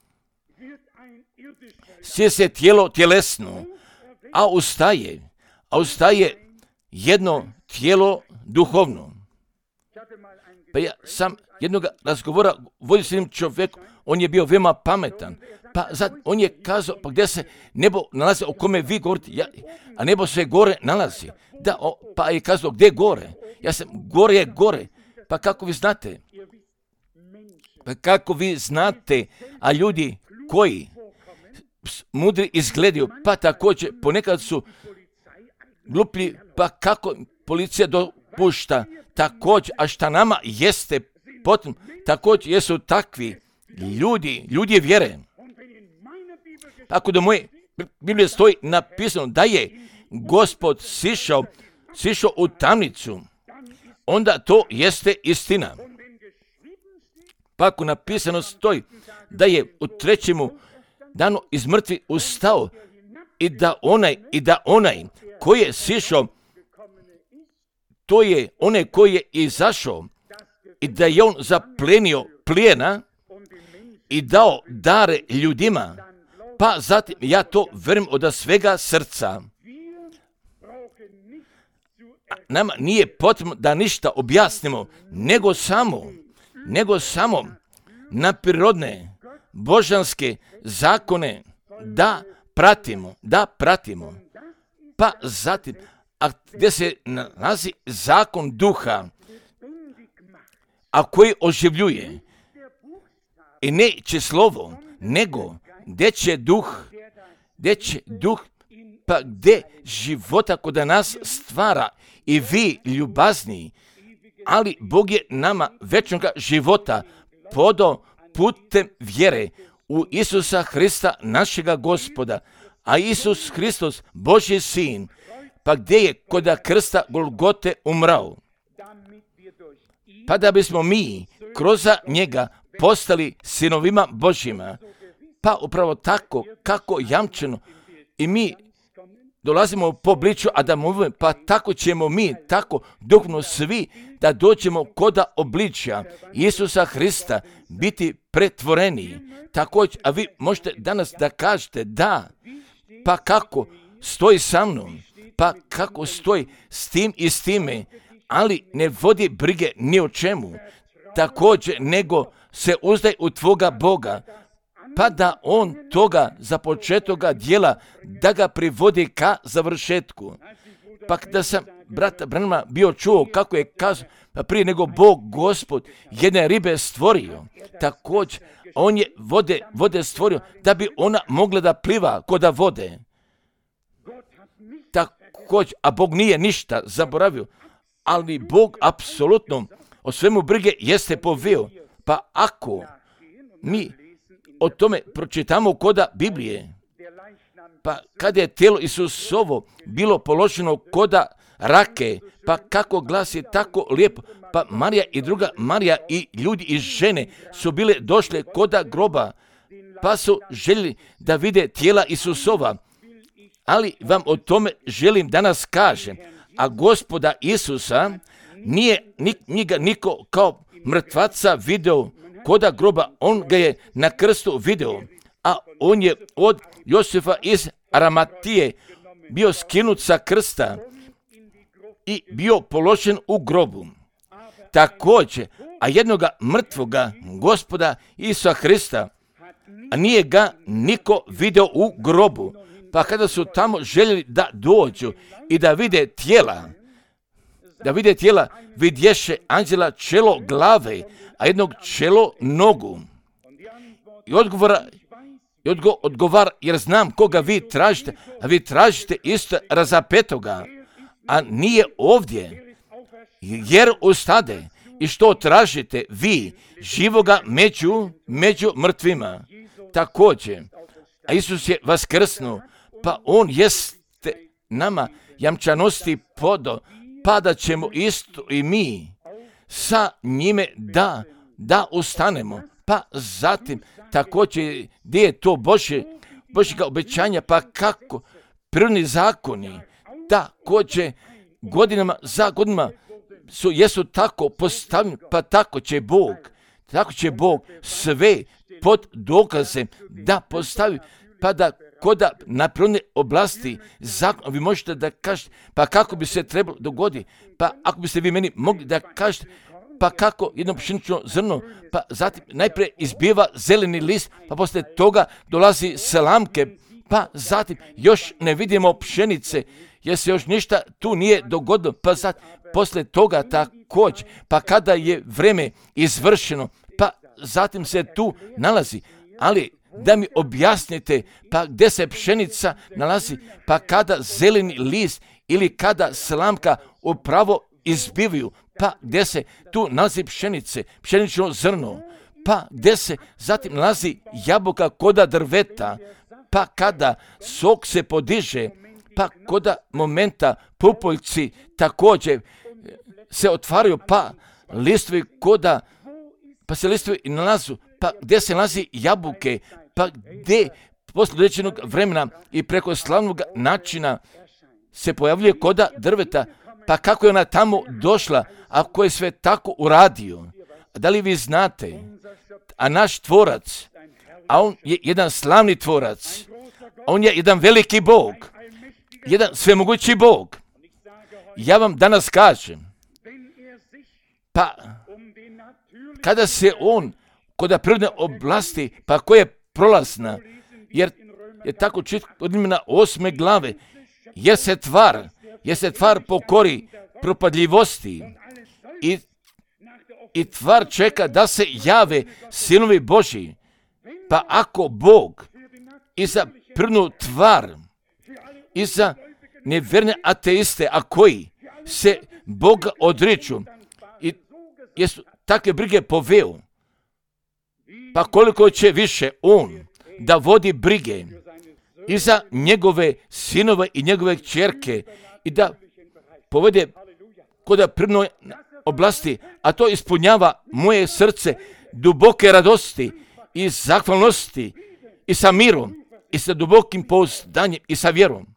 Sje se tijelo tjelesno, a ustaje jedno tijelo duhovno. Pa ja sam jednog razgovora vodio s jednim čovjekom, on je bio veoma pametan, pa on je kazao, pa gdje se nebo nalazi o kome vi govorite, a nebo se gore nalazi. Pa je kazao, gdje gore? Ja sam, gore je gore. Pa kako vi znate, a ljudi koji mudri izgledaju, pa također ponekad su gluplji, pa kako policija dopušta, također, a šta nama jeste potrebno, također jesu takvi ljudi vjere. Tako da moje Biblije stoji napisano da je Gospod sišao u tamnicu, onda to jeste istina. Pa ako napisano stoji da je u 3. danu iz mrtvih ustao i da onaj koji je sišao, to je onaj koji je izašao i da je on zaplenio plijena i dao dare ljudima, pa zatim ja to vjerujem od svega srca. Nama nije potrebno da ništa objasnimo, nego samo na prirodne, božanske zakone da pratimo. Pa zatim, a gdje se nalazi zakon duha, a koji oživljuje, i neće slovo, nego gdje će duh, pa gdje života kod nas stvara i vi ljubazni, ali Bog je nama večnoga života podao putem vjere u Isusa Hrista našega Gospoda, a Isus Hristos Božji sin, pa gdje je kod krsta Golgote umrao, pa da bismo mi kroz njega postali sinovima Božjima. Pa upravo tako kako jamčeno i mi dolazimo po obličju Adamovom, pa tako ćemo mi, tako duhovno svi, da dođemo kod obličja Isusa Hrista, biti pretvoreni. Također, a vi možete danas da kažete da, pa kako stoji sa mnom, pa kako stoji s tim i s time, ali ne vodi brige ni o čemu, također nego se uzdaj u tvoga Boga, pa da on toga započetoga djela da ga privodi ka završetku. Pa da sam brata Branhama bio čuo kako je kazao, pa prije nego Bog Gospod jedne ribe stvorio, također on je vode stvorio da bi ona mogla da pliva koda vode. Također, a Bog nije ništa zaboravio, ali Bog apsolutno o svemu brige jeste poveo. Pa ako mi o tome pročitamo koda Biblije, pa kada je tijelo Isusovo bilo položeno koda rake, pa kako glasi tako lijepo, pa Marija i druga Marija i ljudi i žene su bile došle koda groba, pa su željeli da vide tijela Isusova. Ali vam o tome želim danas kažem. A Gospoda Isusa nije ga niko kao mrtvaca video koda groba. On ga je na krstu video. A on je od Josefa iz Arimatije bio skinut sa krsta i bio položen u grobu. Također, a jednoga mrtvoga Gospoda Isusa Hrista, a nije ga niko video u grobu. Pa kada su tamo željeli da dođu i da vide tijela, vidješe anđela čelo glave, a jednog čelo nogu. I odgovara, jer znam koga vi tražite, a vi tražite isto razapetoga, a nije ovdje, jer ustade. I što tražite vi, živoga među mrtvima. Također, a Isus je vaskrsnuo, pa on jeste nama jamčanosti podo, pa da ćemo isto i mi sa njime da ustanemo. Pa zatim također gdje je to Božjega obećanja, pa kako prirodni zakoni također godinama za godinama jesu tako postavljeni, pa tako će Bog sve pod dokazem da postavi, pa da koda na prirodne oblasti zakon, vi možete da kažete, pa kako bi se trebalo dogoditi, pa ako biste vi meni mogli da kažete, pa kako jedno pšenično zrno, pa zatim najprije izbiva zeleni list, pa poslije toga dolazi slamke, pa zatim još ne vidimo pšenice, jer se još ništa tu nije dogodilo, pa zatim poslije toga također, pa kada je vrijeme izvršeno, pa zatim se tu nalazi, ali da mi objasnite, pa gdje se pšenica nalazi, pa kada zeleni list ili kada slamka upravo izbivaju, pa gdje se tu nalazi pšenično zrno, pa gdje se zatim nalazi jabuka koda drveta, pa kada sok se podiže, pa koda momenta pupoljci također se otvaraju, pa listovi koda, pa se listovi nalazu, pa gdje se nalazi jabuke, pa gdje poslije određenog vremena i preko slavnog načina se pojavljuje koda drveta, pa kako je ona tamo došla, a ko je sve tako uradio. Da li vi znate, a naš tvorac, a on je jedan slavni tvorac, on je jedan veliki Bog, jedan svemogući Bog. Ja vam danas kažem, pa kada se on kod prirodne oblasti, pa koja je prolazna, jer je tako od imena 8. glave, jer se tvar pokori propadljivosti i tvar čeka da se jave sinovi Božji. Pa ako Bog i za prirodnu tvar i za nevjerne ateiste, a koji se Boga odriču i jesu takve brige poveo, pa koliko će više on da vodi brige i za njegove sinove i njegove kćerke i da povede kod prirodnoj oblasti, a to ispunjava moje srce duboke radosti i zahvalnosti i sa mirom i sa dubokim pouzdanjem i sa vjerom.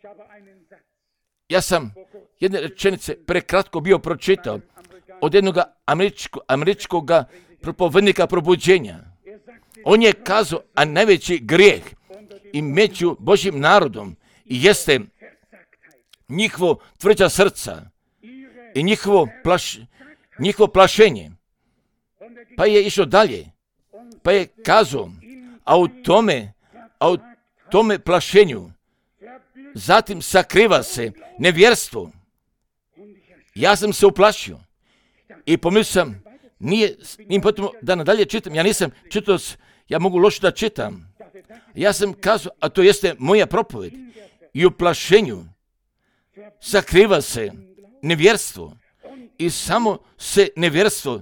Ja sam jedne rečenice prekratko bio pročitao od jednog američkog propovednika probuđenja. On je kazao, a najveći grijeh i među Božjim narodom jeste njihovo tvrđa srca i njihovo plašenje. Pa je išao dalje, pa je kazao, a u tome plašenju zatim sakriva se nevjerstvo. Ja sam se uplašio i pomislio sam, nije potrebno da nadalje čitam, ja nisam čitao, ja mogu loše da čitam. Ja sam kazao, a to jeste moja propoved, i u plašenju sakriva se nevjerstvo i samo se nevjerstvo,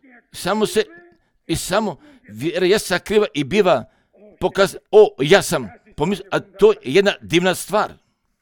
samo vjera sakriva i biva pokaz, ja sam pomislio, a to je jedna divna stvar.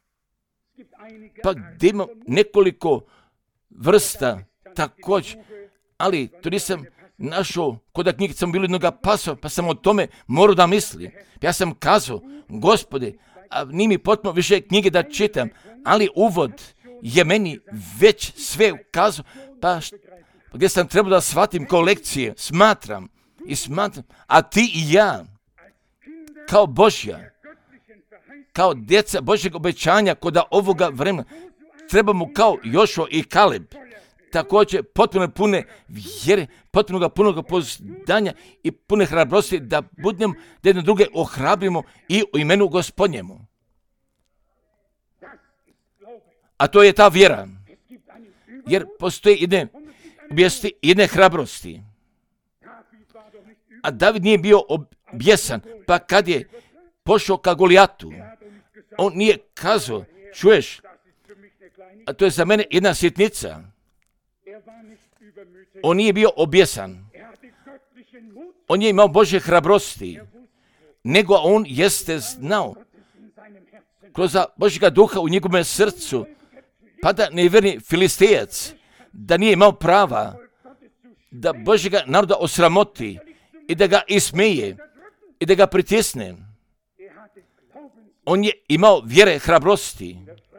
Pa gdje imam nekoliko vrsta također, ali to nisam našao, kod knjige sam bilo jednoga pasa, pa sam o tome morao da mislim. Ja sam kazao, Gospode, a nije mi potpuno više knjige da čitam, ali uvod je meni već sve ukazao, pa gdje sam trebao da shvatim kao lekcije, smatram, a ti i ja, kao Božja, kao djeca Božjeg obećanja kod ovoga vremena, trebamo kao Jošua i Kaleb, također potpuno pune vjere, potpuno punog pouzdanja i pune hrabrosti da budemo, da jedno druge ohrabrimo i u imenu Gospodnjemu. A to je ta vjera, jer postoje jedne hrabrosti. A David nije bio objesan, pa kad je pošao ka Golijatu, on nije kazao, čuješ, a to je za mene jedna sitnica. On nije bio objesan. On je imao Božje hrabrosti, nego on jeste znao kroz Božjega duha u njegovom srcu, pa da nevjerni Filistejac, da nije imao prava da Božjega naroda osramoti i da ga ismeje i da ga pritisne. On je imao vjere, hrabrosti.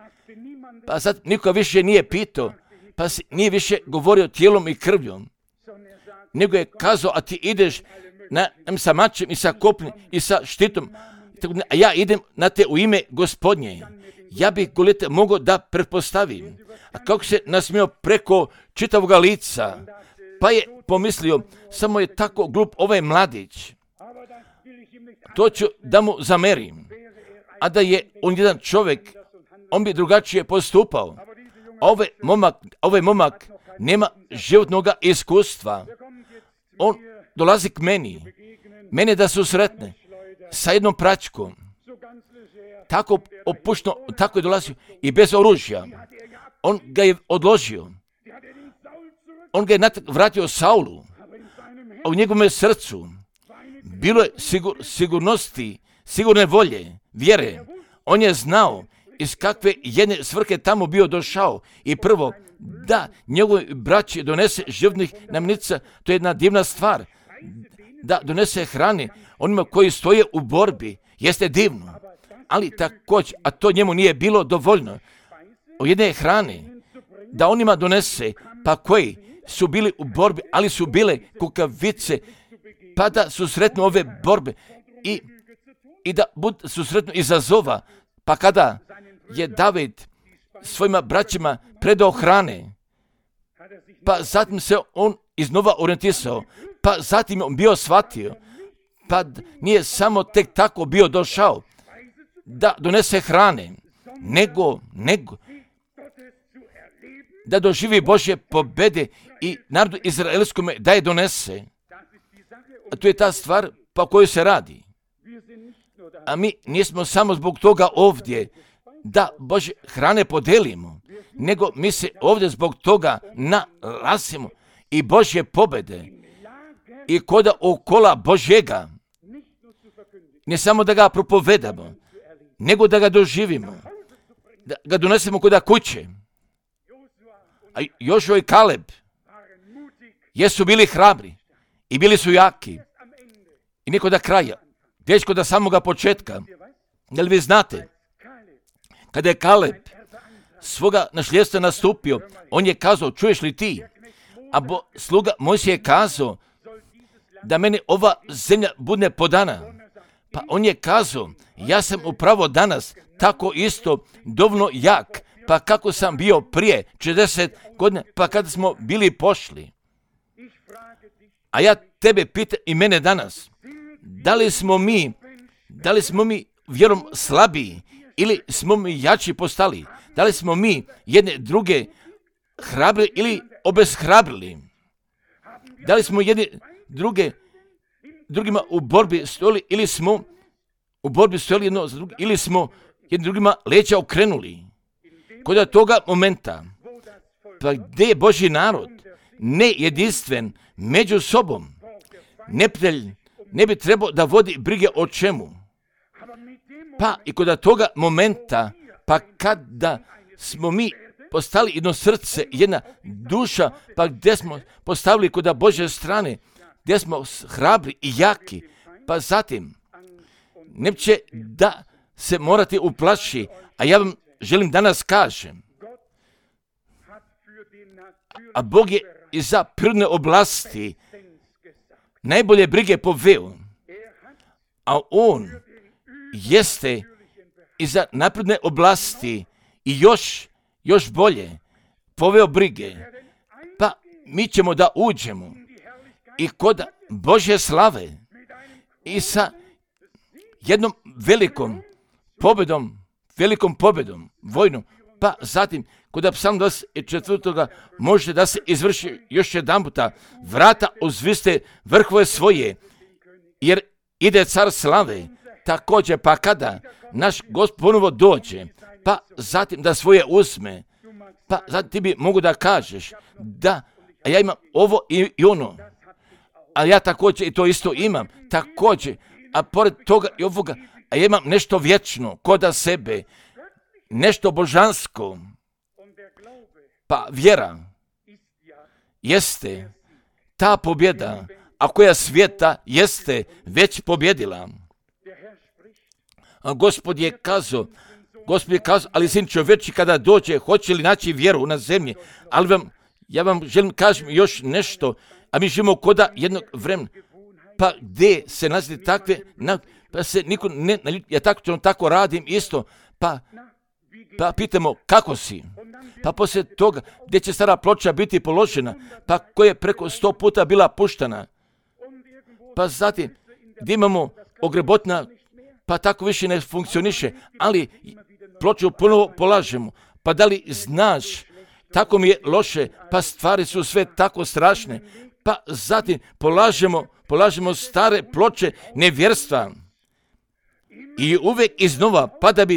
Pa sad niko više nije pitao, pa nije više govorio tijelom i krvljom, nego je kazao, a ti ideš sa mačem i sa kopnim i sa štitom, a ja idem na te u ime Gospodnje. Ja bih Golijata mogao da pretpostavim. A kako se nasmio preko čitavoga lica, pa je pomislio, samo je tako glup ovaj mladić. To ću da mu zamerim. A da je on jedan čovjek, on bi drugačije postupao. Ovaj momak nema životnog iskustva. On dolazi k mene da susretne sa jednom pračkom. Tako opušteno, tako je dolazio i bez oružja. On ga je odložio. On ga je vratio Saulu. A u njegovom srcu bilo je sigurnosti, sigurne volje, vjere. On je znao iz kakve jedne svrhe tamo bio došao. I prvo, da njegovoj braći donese životnih namirnica, to je jedna divna stvar. Da donese hrane onima koji stoje u borbi, jeste divno. Ali također, a to njemu nije bilo dovoljno, o jedne hrane, da onima donese, pa koji su bili u borbi, ali su bile kukavice, pa da susretnu ove borbe i da susretnu izazova, pa kada je David svojima braćima predao hrane, pa zatim se on iznova orijentisao, pa zatim on bio shvatio, pa nije samo tek tako bio došao da donese hrane, nego da doživi Božje pobjede i narodu izraelskome da je donese. A to je ta stvar po kojoj se radi. A mi nismo samo zbog toga ovdje da Božje hrane podelimo, nego mi se ovdje zbog toga nalazimo i Božje pobjede i koda okola Božjega. Ne samo da ga propovedamo, nego da ga doživimo, da ga donesemo kod kuće. A Jošua i Kaleb jesu bili hrabri i bili su jaki. I niko da kraja, već kod samoga početka. Jel vi znate, kada je Kaleb svoga nasljedstva nastupio, on je kazao, čuješ li ti? A sluga Mojsije je kazao da meni ova zemlja bude podana. Pa on je kazao, ja sam upravo danas tako isto dovoljno jak, pa kako sam bio prije 40 godina, pa kada smo bili pošli. A ja tebe pitam i mene danas, da li smo mi vjerom slabiji ili smo mi jači postali? Da li smo mi jedne druge hrabri ili obeshrabrili? Da li smo jedne drugima u borbi stojali ili smo u borbi stojali jedno za drugo, ili smo jednim drugima leđa okrenuli? Kod toga momenta, pa gdje je Božji narod ne jedinstven među sobom, neprijatelj ne bi trebao da vodi brige o čemu. Pa i kod toga momenta, pa kada smo mi postali jedno srce, jedna duša, pa gdje smo postavili kod Božje strane, gdje smo hrabri i jaki, pa zatim ne će da se morate uplaši, a ja vam želim danas kažem, a Bog je i za prirodne oblasti najbolje brige poveo, a On jeste i za napredne oblasti i još bolje poveo brige. Pa mi ćemo da uđemo i kod Božje slave i sa jednom velikom pobjedom vojnom, pa zatim kod Psalm 24. može da se izvrši još jedan puta, vrata uzviste vrhove svoje, jer ide car slave. Također, pa kada naš Gospod ponovo dođe, pa zatim da svoje uzme, pa zatim ti bi mogu da kažeš da a ja imam ovo i ono, a ja također i to isto imam, također, a pored toga i ovoga, a ja imam nešto vječno koda sebe, nešto božansko. Pa vjera jeste ta pobjeda, a koja svijeta jeste već pobjedila. A Gospod je kazao, ali sin čovječi kada dođe, hoće li naći vjeru na zemlji, ali ja vam želim kažem još nešto, a mi živimo koda jednog vremena, pa gdje se nalazi takve, pa se niko ne, ja tako radim isto, pa pitamo kako si, pa poslije toga gdje će stara ploča biti položena, pa koja je preko 100 puta bila puštana, pa zatim gdje imamo ogrebotna, pa tako više ne funkcioniše, ali ploču ponovo polažemo, pa da li znaš, tako mi je loše, pa stvari su sve tako strašne, pa zatim polažemo stare ploče nevjerstva i uvijek iznova, pa da bi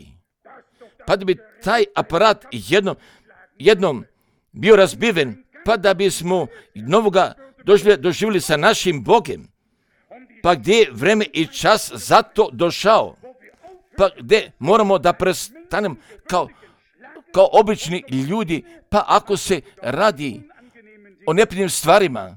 taj aparat jednom bio razbiven, pa da bismo novoga doživjeli sa našim Bogem, pa gdje je vreme i čas za to došao, pa gdje moramo da prestanemo kao obični ljudi, pa ako se radi o neprijatnim stvarima,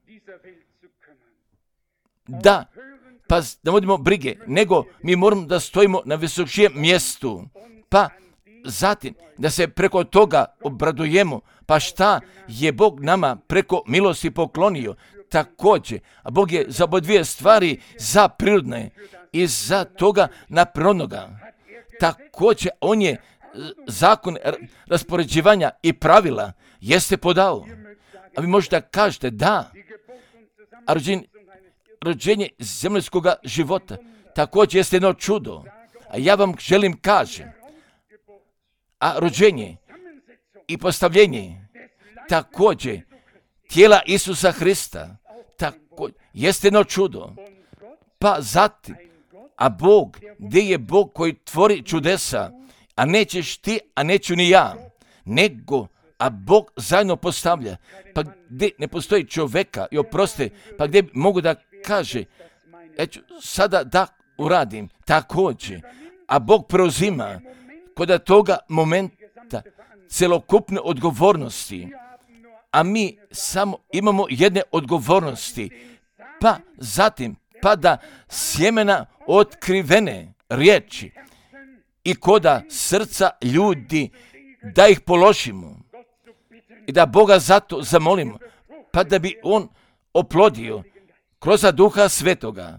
da vodimo brige, nego mi moramo da stojimo na visočijem mjestu, pa zatim da se preko toga obradujemo, pa šta je Bog nama preko milosti poklonio, također, a Bog je za dvije stvari, za prirodne i za toga naprednoga. Također, On je zakon raspoređivanja i pravila jeste podao. A vi možete kažete da, a rođenje zemaljskog života također jeste jedno čudo. A ja vam želim kažem, a rođenje i postavljenje također tijela Isusa Hrista također jeste jedno čudo. Pa zatim, a Bog, gdje je Bog koji tvori čudesa, a nećeš ti, a neću ni ja, nego, a Bog zajedno postavlja, pa gdje ne postoji čovjeka, i oprosti, pa gdje mogu da kaže, eću sada da uradim, također, a Bog preuzima kod toga momenta celokupne odgovornosti, a mi samo imamo jedne odgovornosti, pa zatim, pa da sjemena otkrivene riječi i koda srca ljudi, da ih položimo i da Boga zato zamolimo, pa da bi On oplodio kroz Duha Svetoga.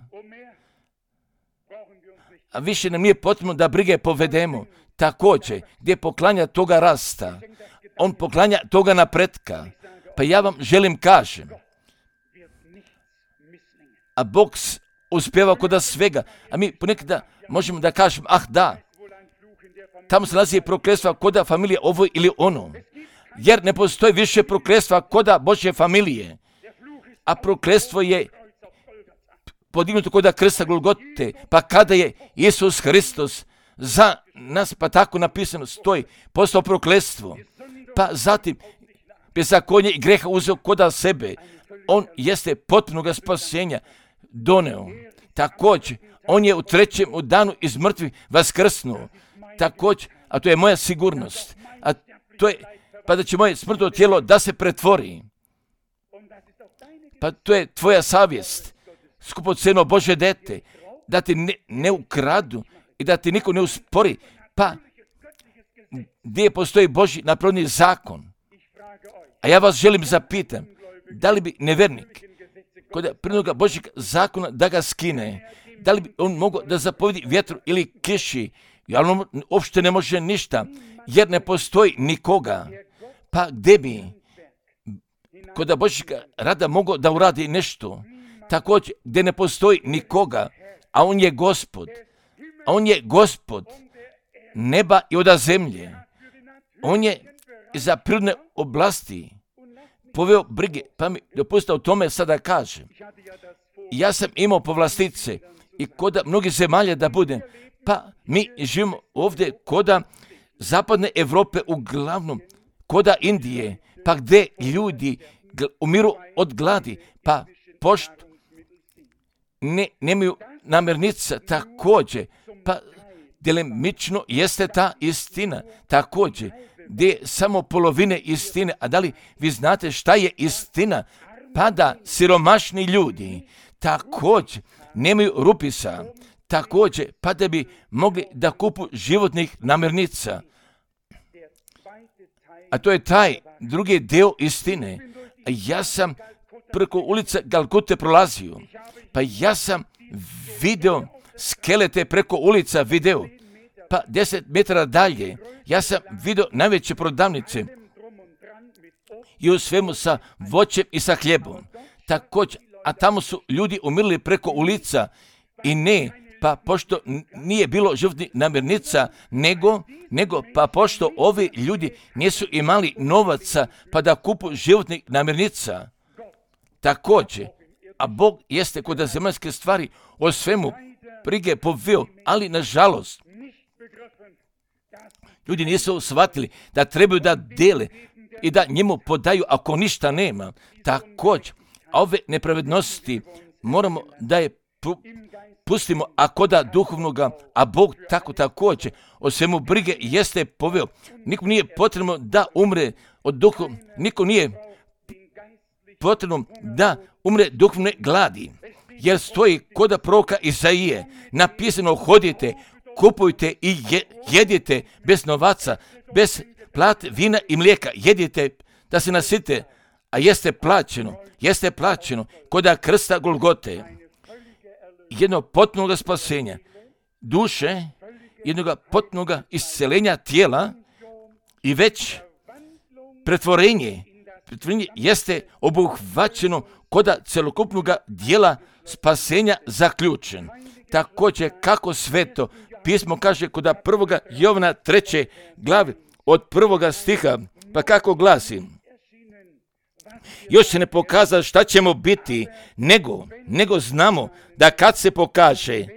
A više nam nije potrebno da brige povedemo, također, gdje poklanja toga rasta, On poklanja toga napretka. Pa ja vam želim kažem, a Bog uspjeva kod svega, a mi ponekada možemo da kažemo, da, tamo se nalazi prokletstva koda familije ovo ili ono, jer ne postoji više prokletstva koda Božje familije, a prokletstvo je podignuto koda krsta Golgote, pa kada je Isus Hristos za nas, pa tako napisano stoji, postao prokletstvo, pa zatim bezakonje i greha uzeo koda sebe, On jeste potpunoga spasenja doneo. Također, On je u trećem danu iz mrtvih vaskrsnuo. Također, a to je moja sigurnost, a to je, pa da će moje smrtno tijelo da se pretvori. Pa to je tvoja savjest, skupocjeno Božje dete, da ti ne ukradu i da ti niko ne uspori. Pa gdje postoji Božji napravljeni zakon? A ja vas želim zapitam, da li bi nevernik kod prijedloga Božjeg zakona da ga skine, da li bi on mogao da zapovjedi vjetru ili kiši, ali on uopšte ne može ništa, jer ne postoji nikoga. Pa gdje bi kod Božjeg rada mogao da uradi nešto, također gdje ne postoji nikoga, a on je Gospod, neba i oda zemlje, on je za prirodne oblasti poveo brige, pa mi dopustite o tome sada kažem. Ja sam imao povlastice i koda mnogih zemalja da budem, pa mi živimo ovdje koda zapadne Europe, uglavnom koda Indije, pa gdje ljudi umiru od gladi, pa pošto nemaju namirnica također, pa delimično jeste ta istina također, gdje je samo polovine istine. A da li vi znate šta je istina? Pa da siromašni ljudi također nemaju rupisa, također pa da bi mogli da kupu životnih namirnica. A to je taj drugi dio istine. Ja sam preko ulica Galkute prolazio, pa ja sam video skelete preko ulica video, pa 10 metara dalje ja sam vidio najveće prodavnice i u svemu sa voćem i sa hljebom. Također, a tamo su ljudi umirali preko ulica i ne, pa pošto nije bilo životnih namirnica, nego pa pošto ovi ljudi nisu imali novaca pa da kupu životnih namirnica. Također, a Bog jeste kod zemaljske stvari o svemu brige poveo, ali nažalost, ljudi nisu shvatili da trebaju da dele i da njemu podaju ako ništa nema. Također, a ove nepravednosti moramo da je pustimo ako da duhovnoga, a Bog također o svemu brige jeste poveo. Nikom nije potrebno da umre od duhu, nikom nije potrebno da umre duhovne gladi, jer stoji kod proroka Izaije napisano: hodite, kupujte i jedite bez novaca, bez plate, vina i mlijeka, jedite da se nasite, a jeste plaćeno kod krsta Golgote, jednog potpunog spasenja duše, jednog potpunog isceljenja tijela i već pretvorenje jeste obuhvaćeno kod celokupnog dijela spasenja zaključen. Također kako sveto pismo kaže kod 1. Jovana 3. glave od 1. stiha, pa kako glasi: još se ne pokaza šta ćemo biti, nego znamo da kad se pokaže,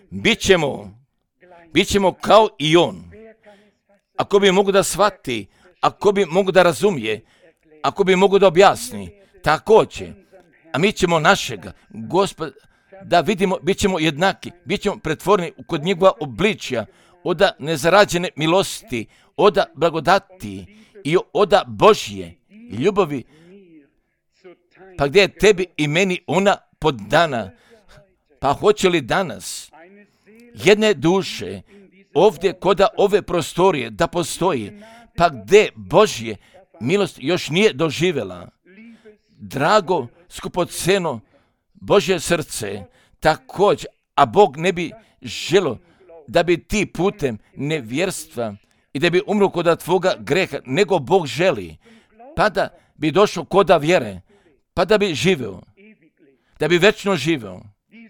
bit ćemo kao i on. Ako bi mogu da shvati, ako bi mogu da razumije, ako bi mogu da objasni, također, a mi ćemo našega Gospoda da vidimo, bit ćemo jednaki, bit ćemo pretvoreni kod njegova obličja, oda nezarađene milosti, oda blagodati i oda Božje ljubavi. Pa gdje je tebi i meni ona poddana? Pa hoće li danas jedne duše ovdje koda ove prostorije da postoji, pa gdje Božje milost još nije doživjela? Drago, skupoceno Božje srce, također, a Bog ne bi želo da bi ti putem nevjerstva i da bi umro koda tvoga greha, nego Bog želi, pa da bi došao koda vjere, pa da bi živio, da bi večno živio.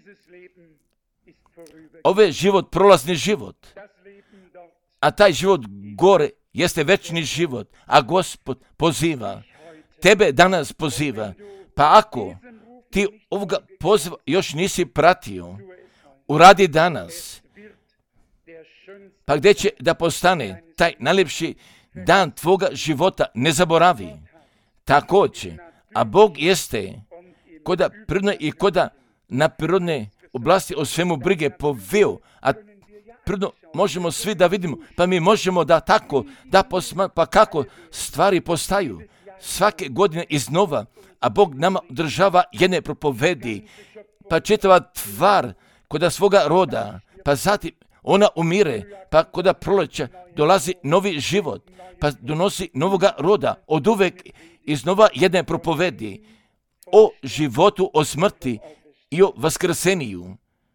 Ovaj život, prolazni život, a taj život gore jeste večni život, a Gospod poziva, tebe danas poziva, pa ako ti ovoga poziva još nisi pratio, uradi danas, pa gdje će da postane taj najljepši dan tvoga života, ne zaboravi. Također, a Bog jeste koda prirodne i koda na prirodne oblasti o svemu brige poveo, a prirodno možemo svi da vidimo, pa mi možemo da tako, pa kako stvari postaju. svake godine iznova, a Bog nama održava jedne propovedi, pa čitava tvar koda svoga roda, pa zatim ona umire, pa koda proleća dolazi novi život, pa donosi novoga roda, od uvek iznova jedne propovedi o životu, o smrti i o vaskrseniju.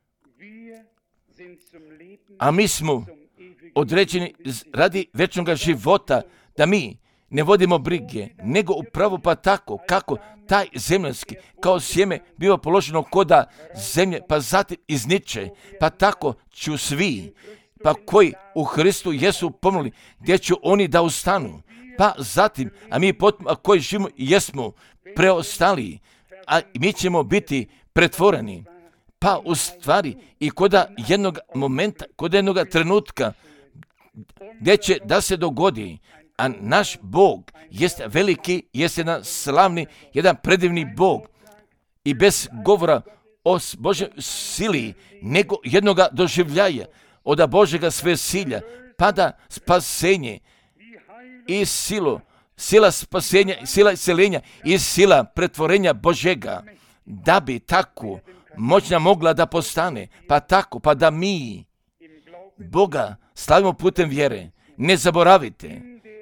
A mi smo određeni radi večnog života, da mi ne vodimo brige, nego upravo pa tako kako taj zemaljski kao sjeme biva položeno koda zemlje, pa zatim izniče, pa tako ću svi, pa koji u Hristu jesu pomrli, gdje će oni da ustanu, pa zatim, a mi potom, a koji živimo jesmo preostali, a mi ćemo biti pretvoreni. Pa u stvari i koda jednog momenta, koda jednog trenutka, gdje će da se dogodi, a naš Bog jeste veliki, jeste jedan slavni, jedan predivni Bog i bez govora o Božoj sili, nego jednoga doživljaja od Božega svesilja, pada spasenje i sila spasenja, sila isceljenja i sila pretvorenja Božega, da bi tako moćna mogla da postane, pa tako, pa da mi Boga slavimo putem vjere. Ne zaboravite,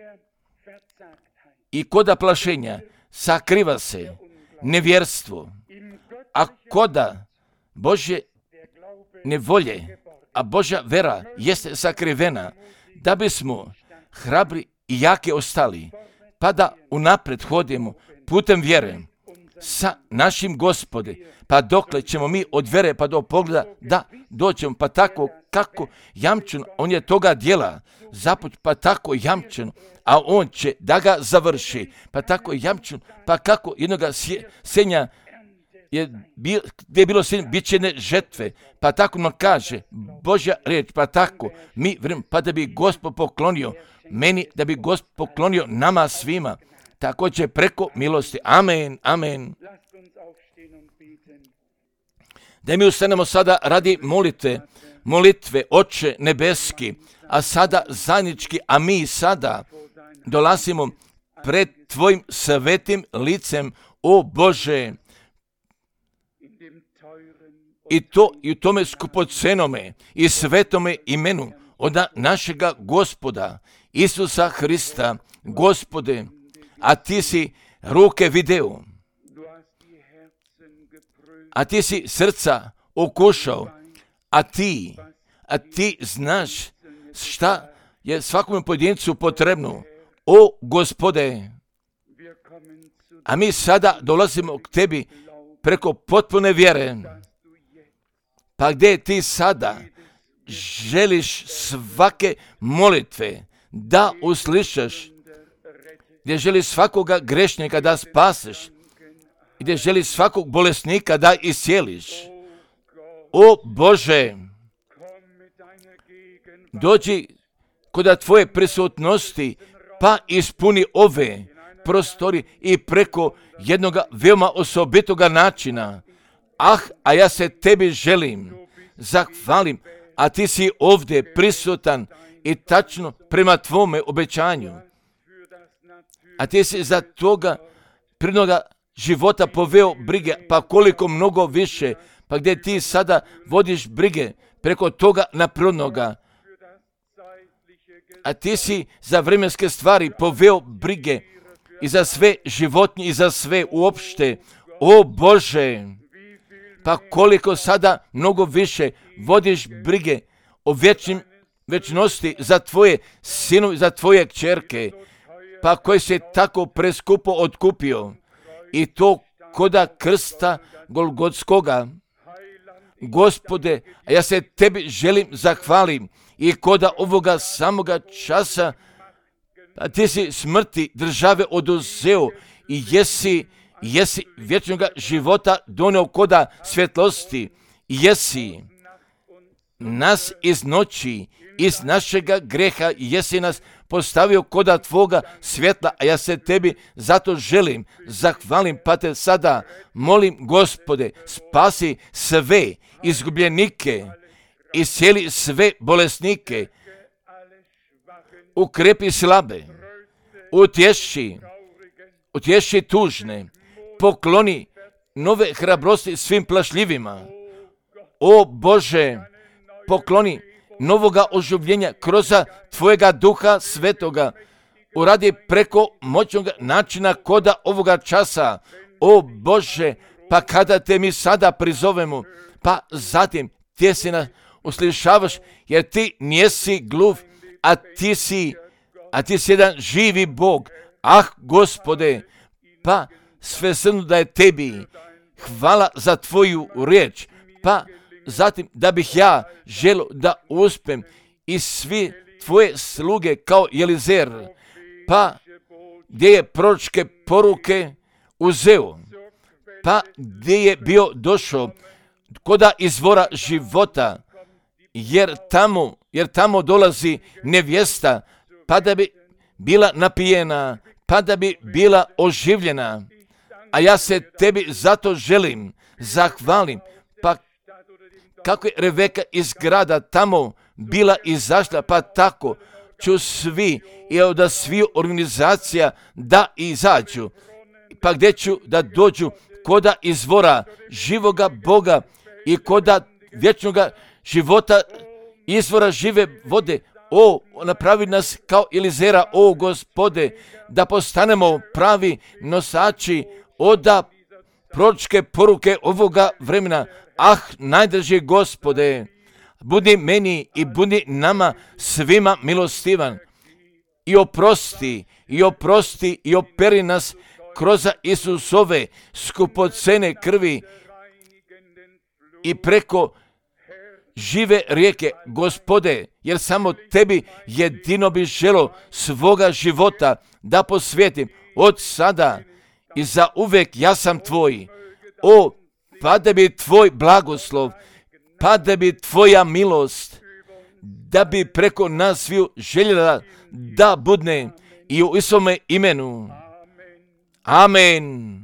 i koda plašenja sakriva se nevjerstvo, a koda Božje nevolje, a Božja vera jeste sakrivena, da bismo hrabri i jake ostali, pa da unapred hodimo putem vjere sa našim Gospode, pa dokle ćemo mi od vjere pa do pogleda da dođemo, pa tako kako jamčeno, on je toga djela započeo, pa tako jamčeno, a on će da ga završi, pa tako jamčeno, pa kako jednoga senja gdje je bilo senja, bit će ne žetve, pa tako nam kaže Božja riječ, pa tako mi vrem, pa da bi Gospod poklonio meni, da bi Gospod poklonio nama svima, tako će preko milosti. Amen, amen. Da mi ustanemo sada radi molitve, Oče nebeski, a sada zajednički, a mi sada dolazimo pred Tvojim svetim licem, o Bože, i u tome skupocenome i svetome imenu od našega Gospoda Isusa Hrista, Gospode, a Ti si ruke video, a Ti si srca okušao, a Ti znaš šta je svakom pojedincu potrebno, o Gospode. A mi sada dolazimo k Tebi preko potpune vjere, pa gdje Ti sada želiš svake molitve da uslišaš, gdje želiš svakoga grešnika da spaseš, gdje želiš svakog bolesnika da iscijeliš. O Bože, dođi koda Tvoje prisutnosti, pa ispuni ove prostori i preko jednoga veoma osobitoga načina. A ja se Tebi želim, zahvalim, a Ti si ovdje prisutan i tačno prema Tvome obećanju. A Ti si za toga prirodnoga života poveo brige, pa koliko mnogo više, pa gdje Ti sada vodiš brige preko toga naprirodnoga. A Ti si za vremenske stvari poveo brige i za sve životinje i za sve uopšte. O Bože, pa koliko sada mnogo više vodiš brige o večnosti za Tvoje sinove, za Tvoje kćerke, pa koji se tako preskupo otkupio, i to koda krsta Golgotskoga. Gospode, a ja se Tebi želim zahvalim i koda ovoga samoga časa, a Ti si smrti države oduzeo i jesi vječnoga života doneo koda svjetlosti, i jesi nas iz noći, iz našega greha, jesi nas postavio koda Tvoga svjetla, a ja se Tebi zato želim, zahvalim, pa Te sada molim, Gospode, spasi sve izgubljenike, iscijeli sve bolesnike, ukrepi slabe, utješi utješi tužne, pokloni nove hrabrosti svim plašljivima. O Bože, pokloni novoga oživljenja kroz Tvojega Duha Svetoga, uradi preko moćnog načina koda ovoga časa. O Bože, pa kada Te mi sada prizovemo, pa zatim Ti se nas uslišavaš, jer Ti nisi gluv, a Ti si jedan živi Bog. Ah, Gospode, pa sve srnu da je Tebi hvala za Tvoju riječ, pa zatim da bih ja želio da uspem i svi Tvoje sluge kao Elizer, pa gdje je proročke poruke uzeo, pa gdje je bio došao koda izvora života, jer tamo dolazi nevjesta, pa da bi bila napijena, pa da bi bila oživljena. A ja se Tebi zato želim zahvalim, pa kako je Rebeka iz grada tamo bila izašla, pa tako ću svi i od svih organizacija da izađu, pa gdje ću da dođu koda izvora živoga Boga i koda vječnoga života, izvora žive vode. O, napravi nas kao Elizera, o Gospode, da postanemo pravi nosači oda proročke poruke ovoga vremena. Ah, najdraži Gospode, budi meni i budi nama svima milostivan i oprosti i operi nas kroz Isusove skupocene krvi i preko žive rijeke, Gospode, jer samo Tebi jedino bi želo svoga života da posvetim od sada i za uvek. Ja sam Tvoj. O, pa da bi Tvoj blagoslov, pa da bi Tvoja milost, da bi preko nas sviju željela da budne i u Isome imenu. Amen.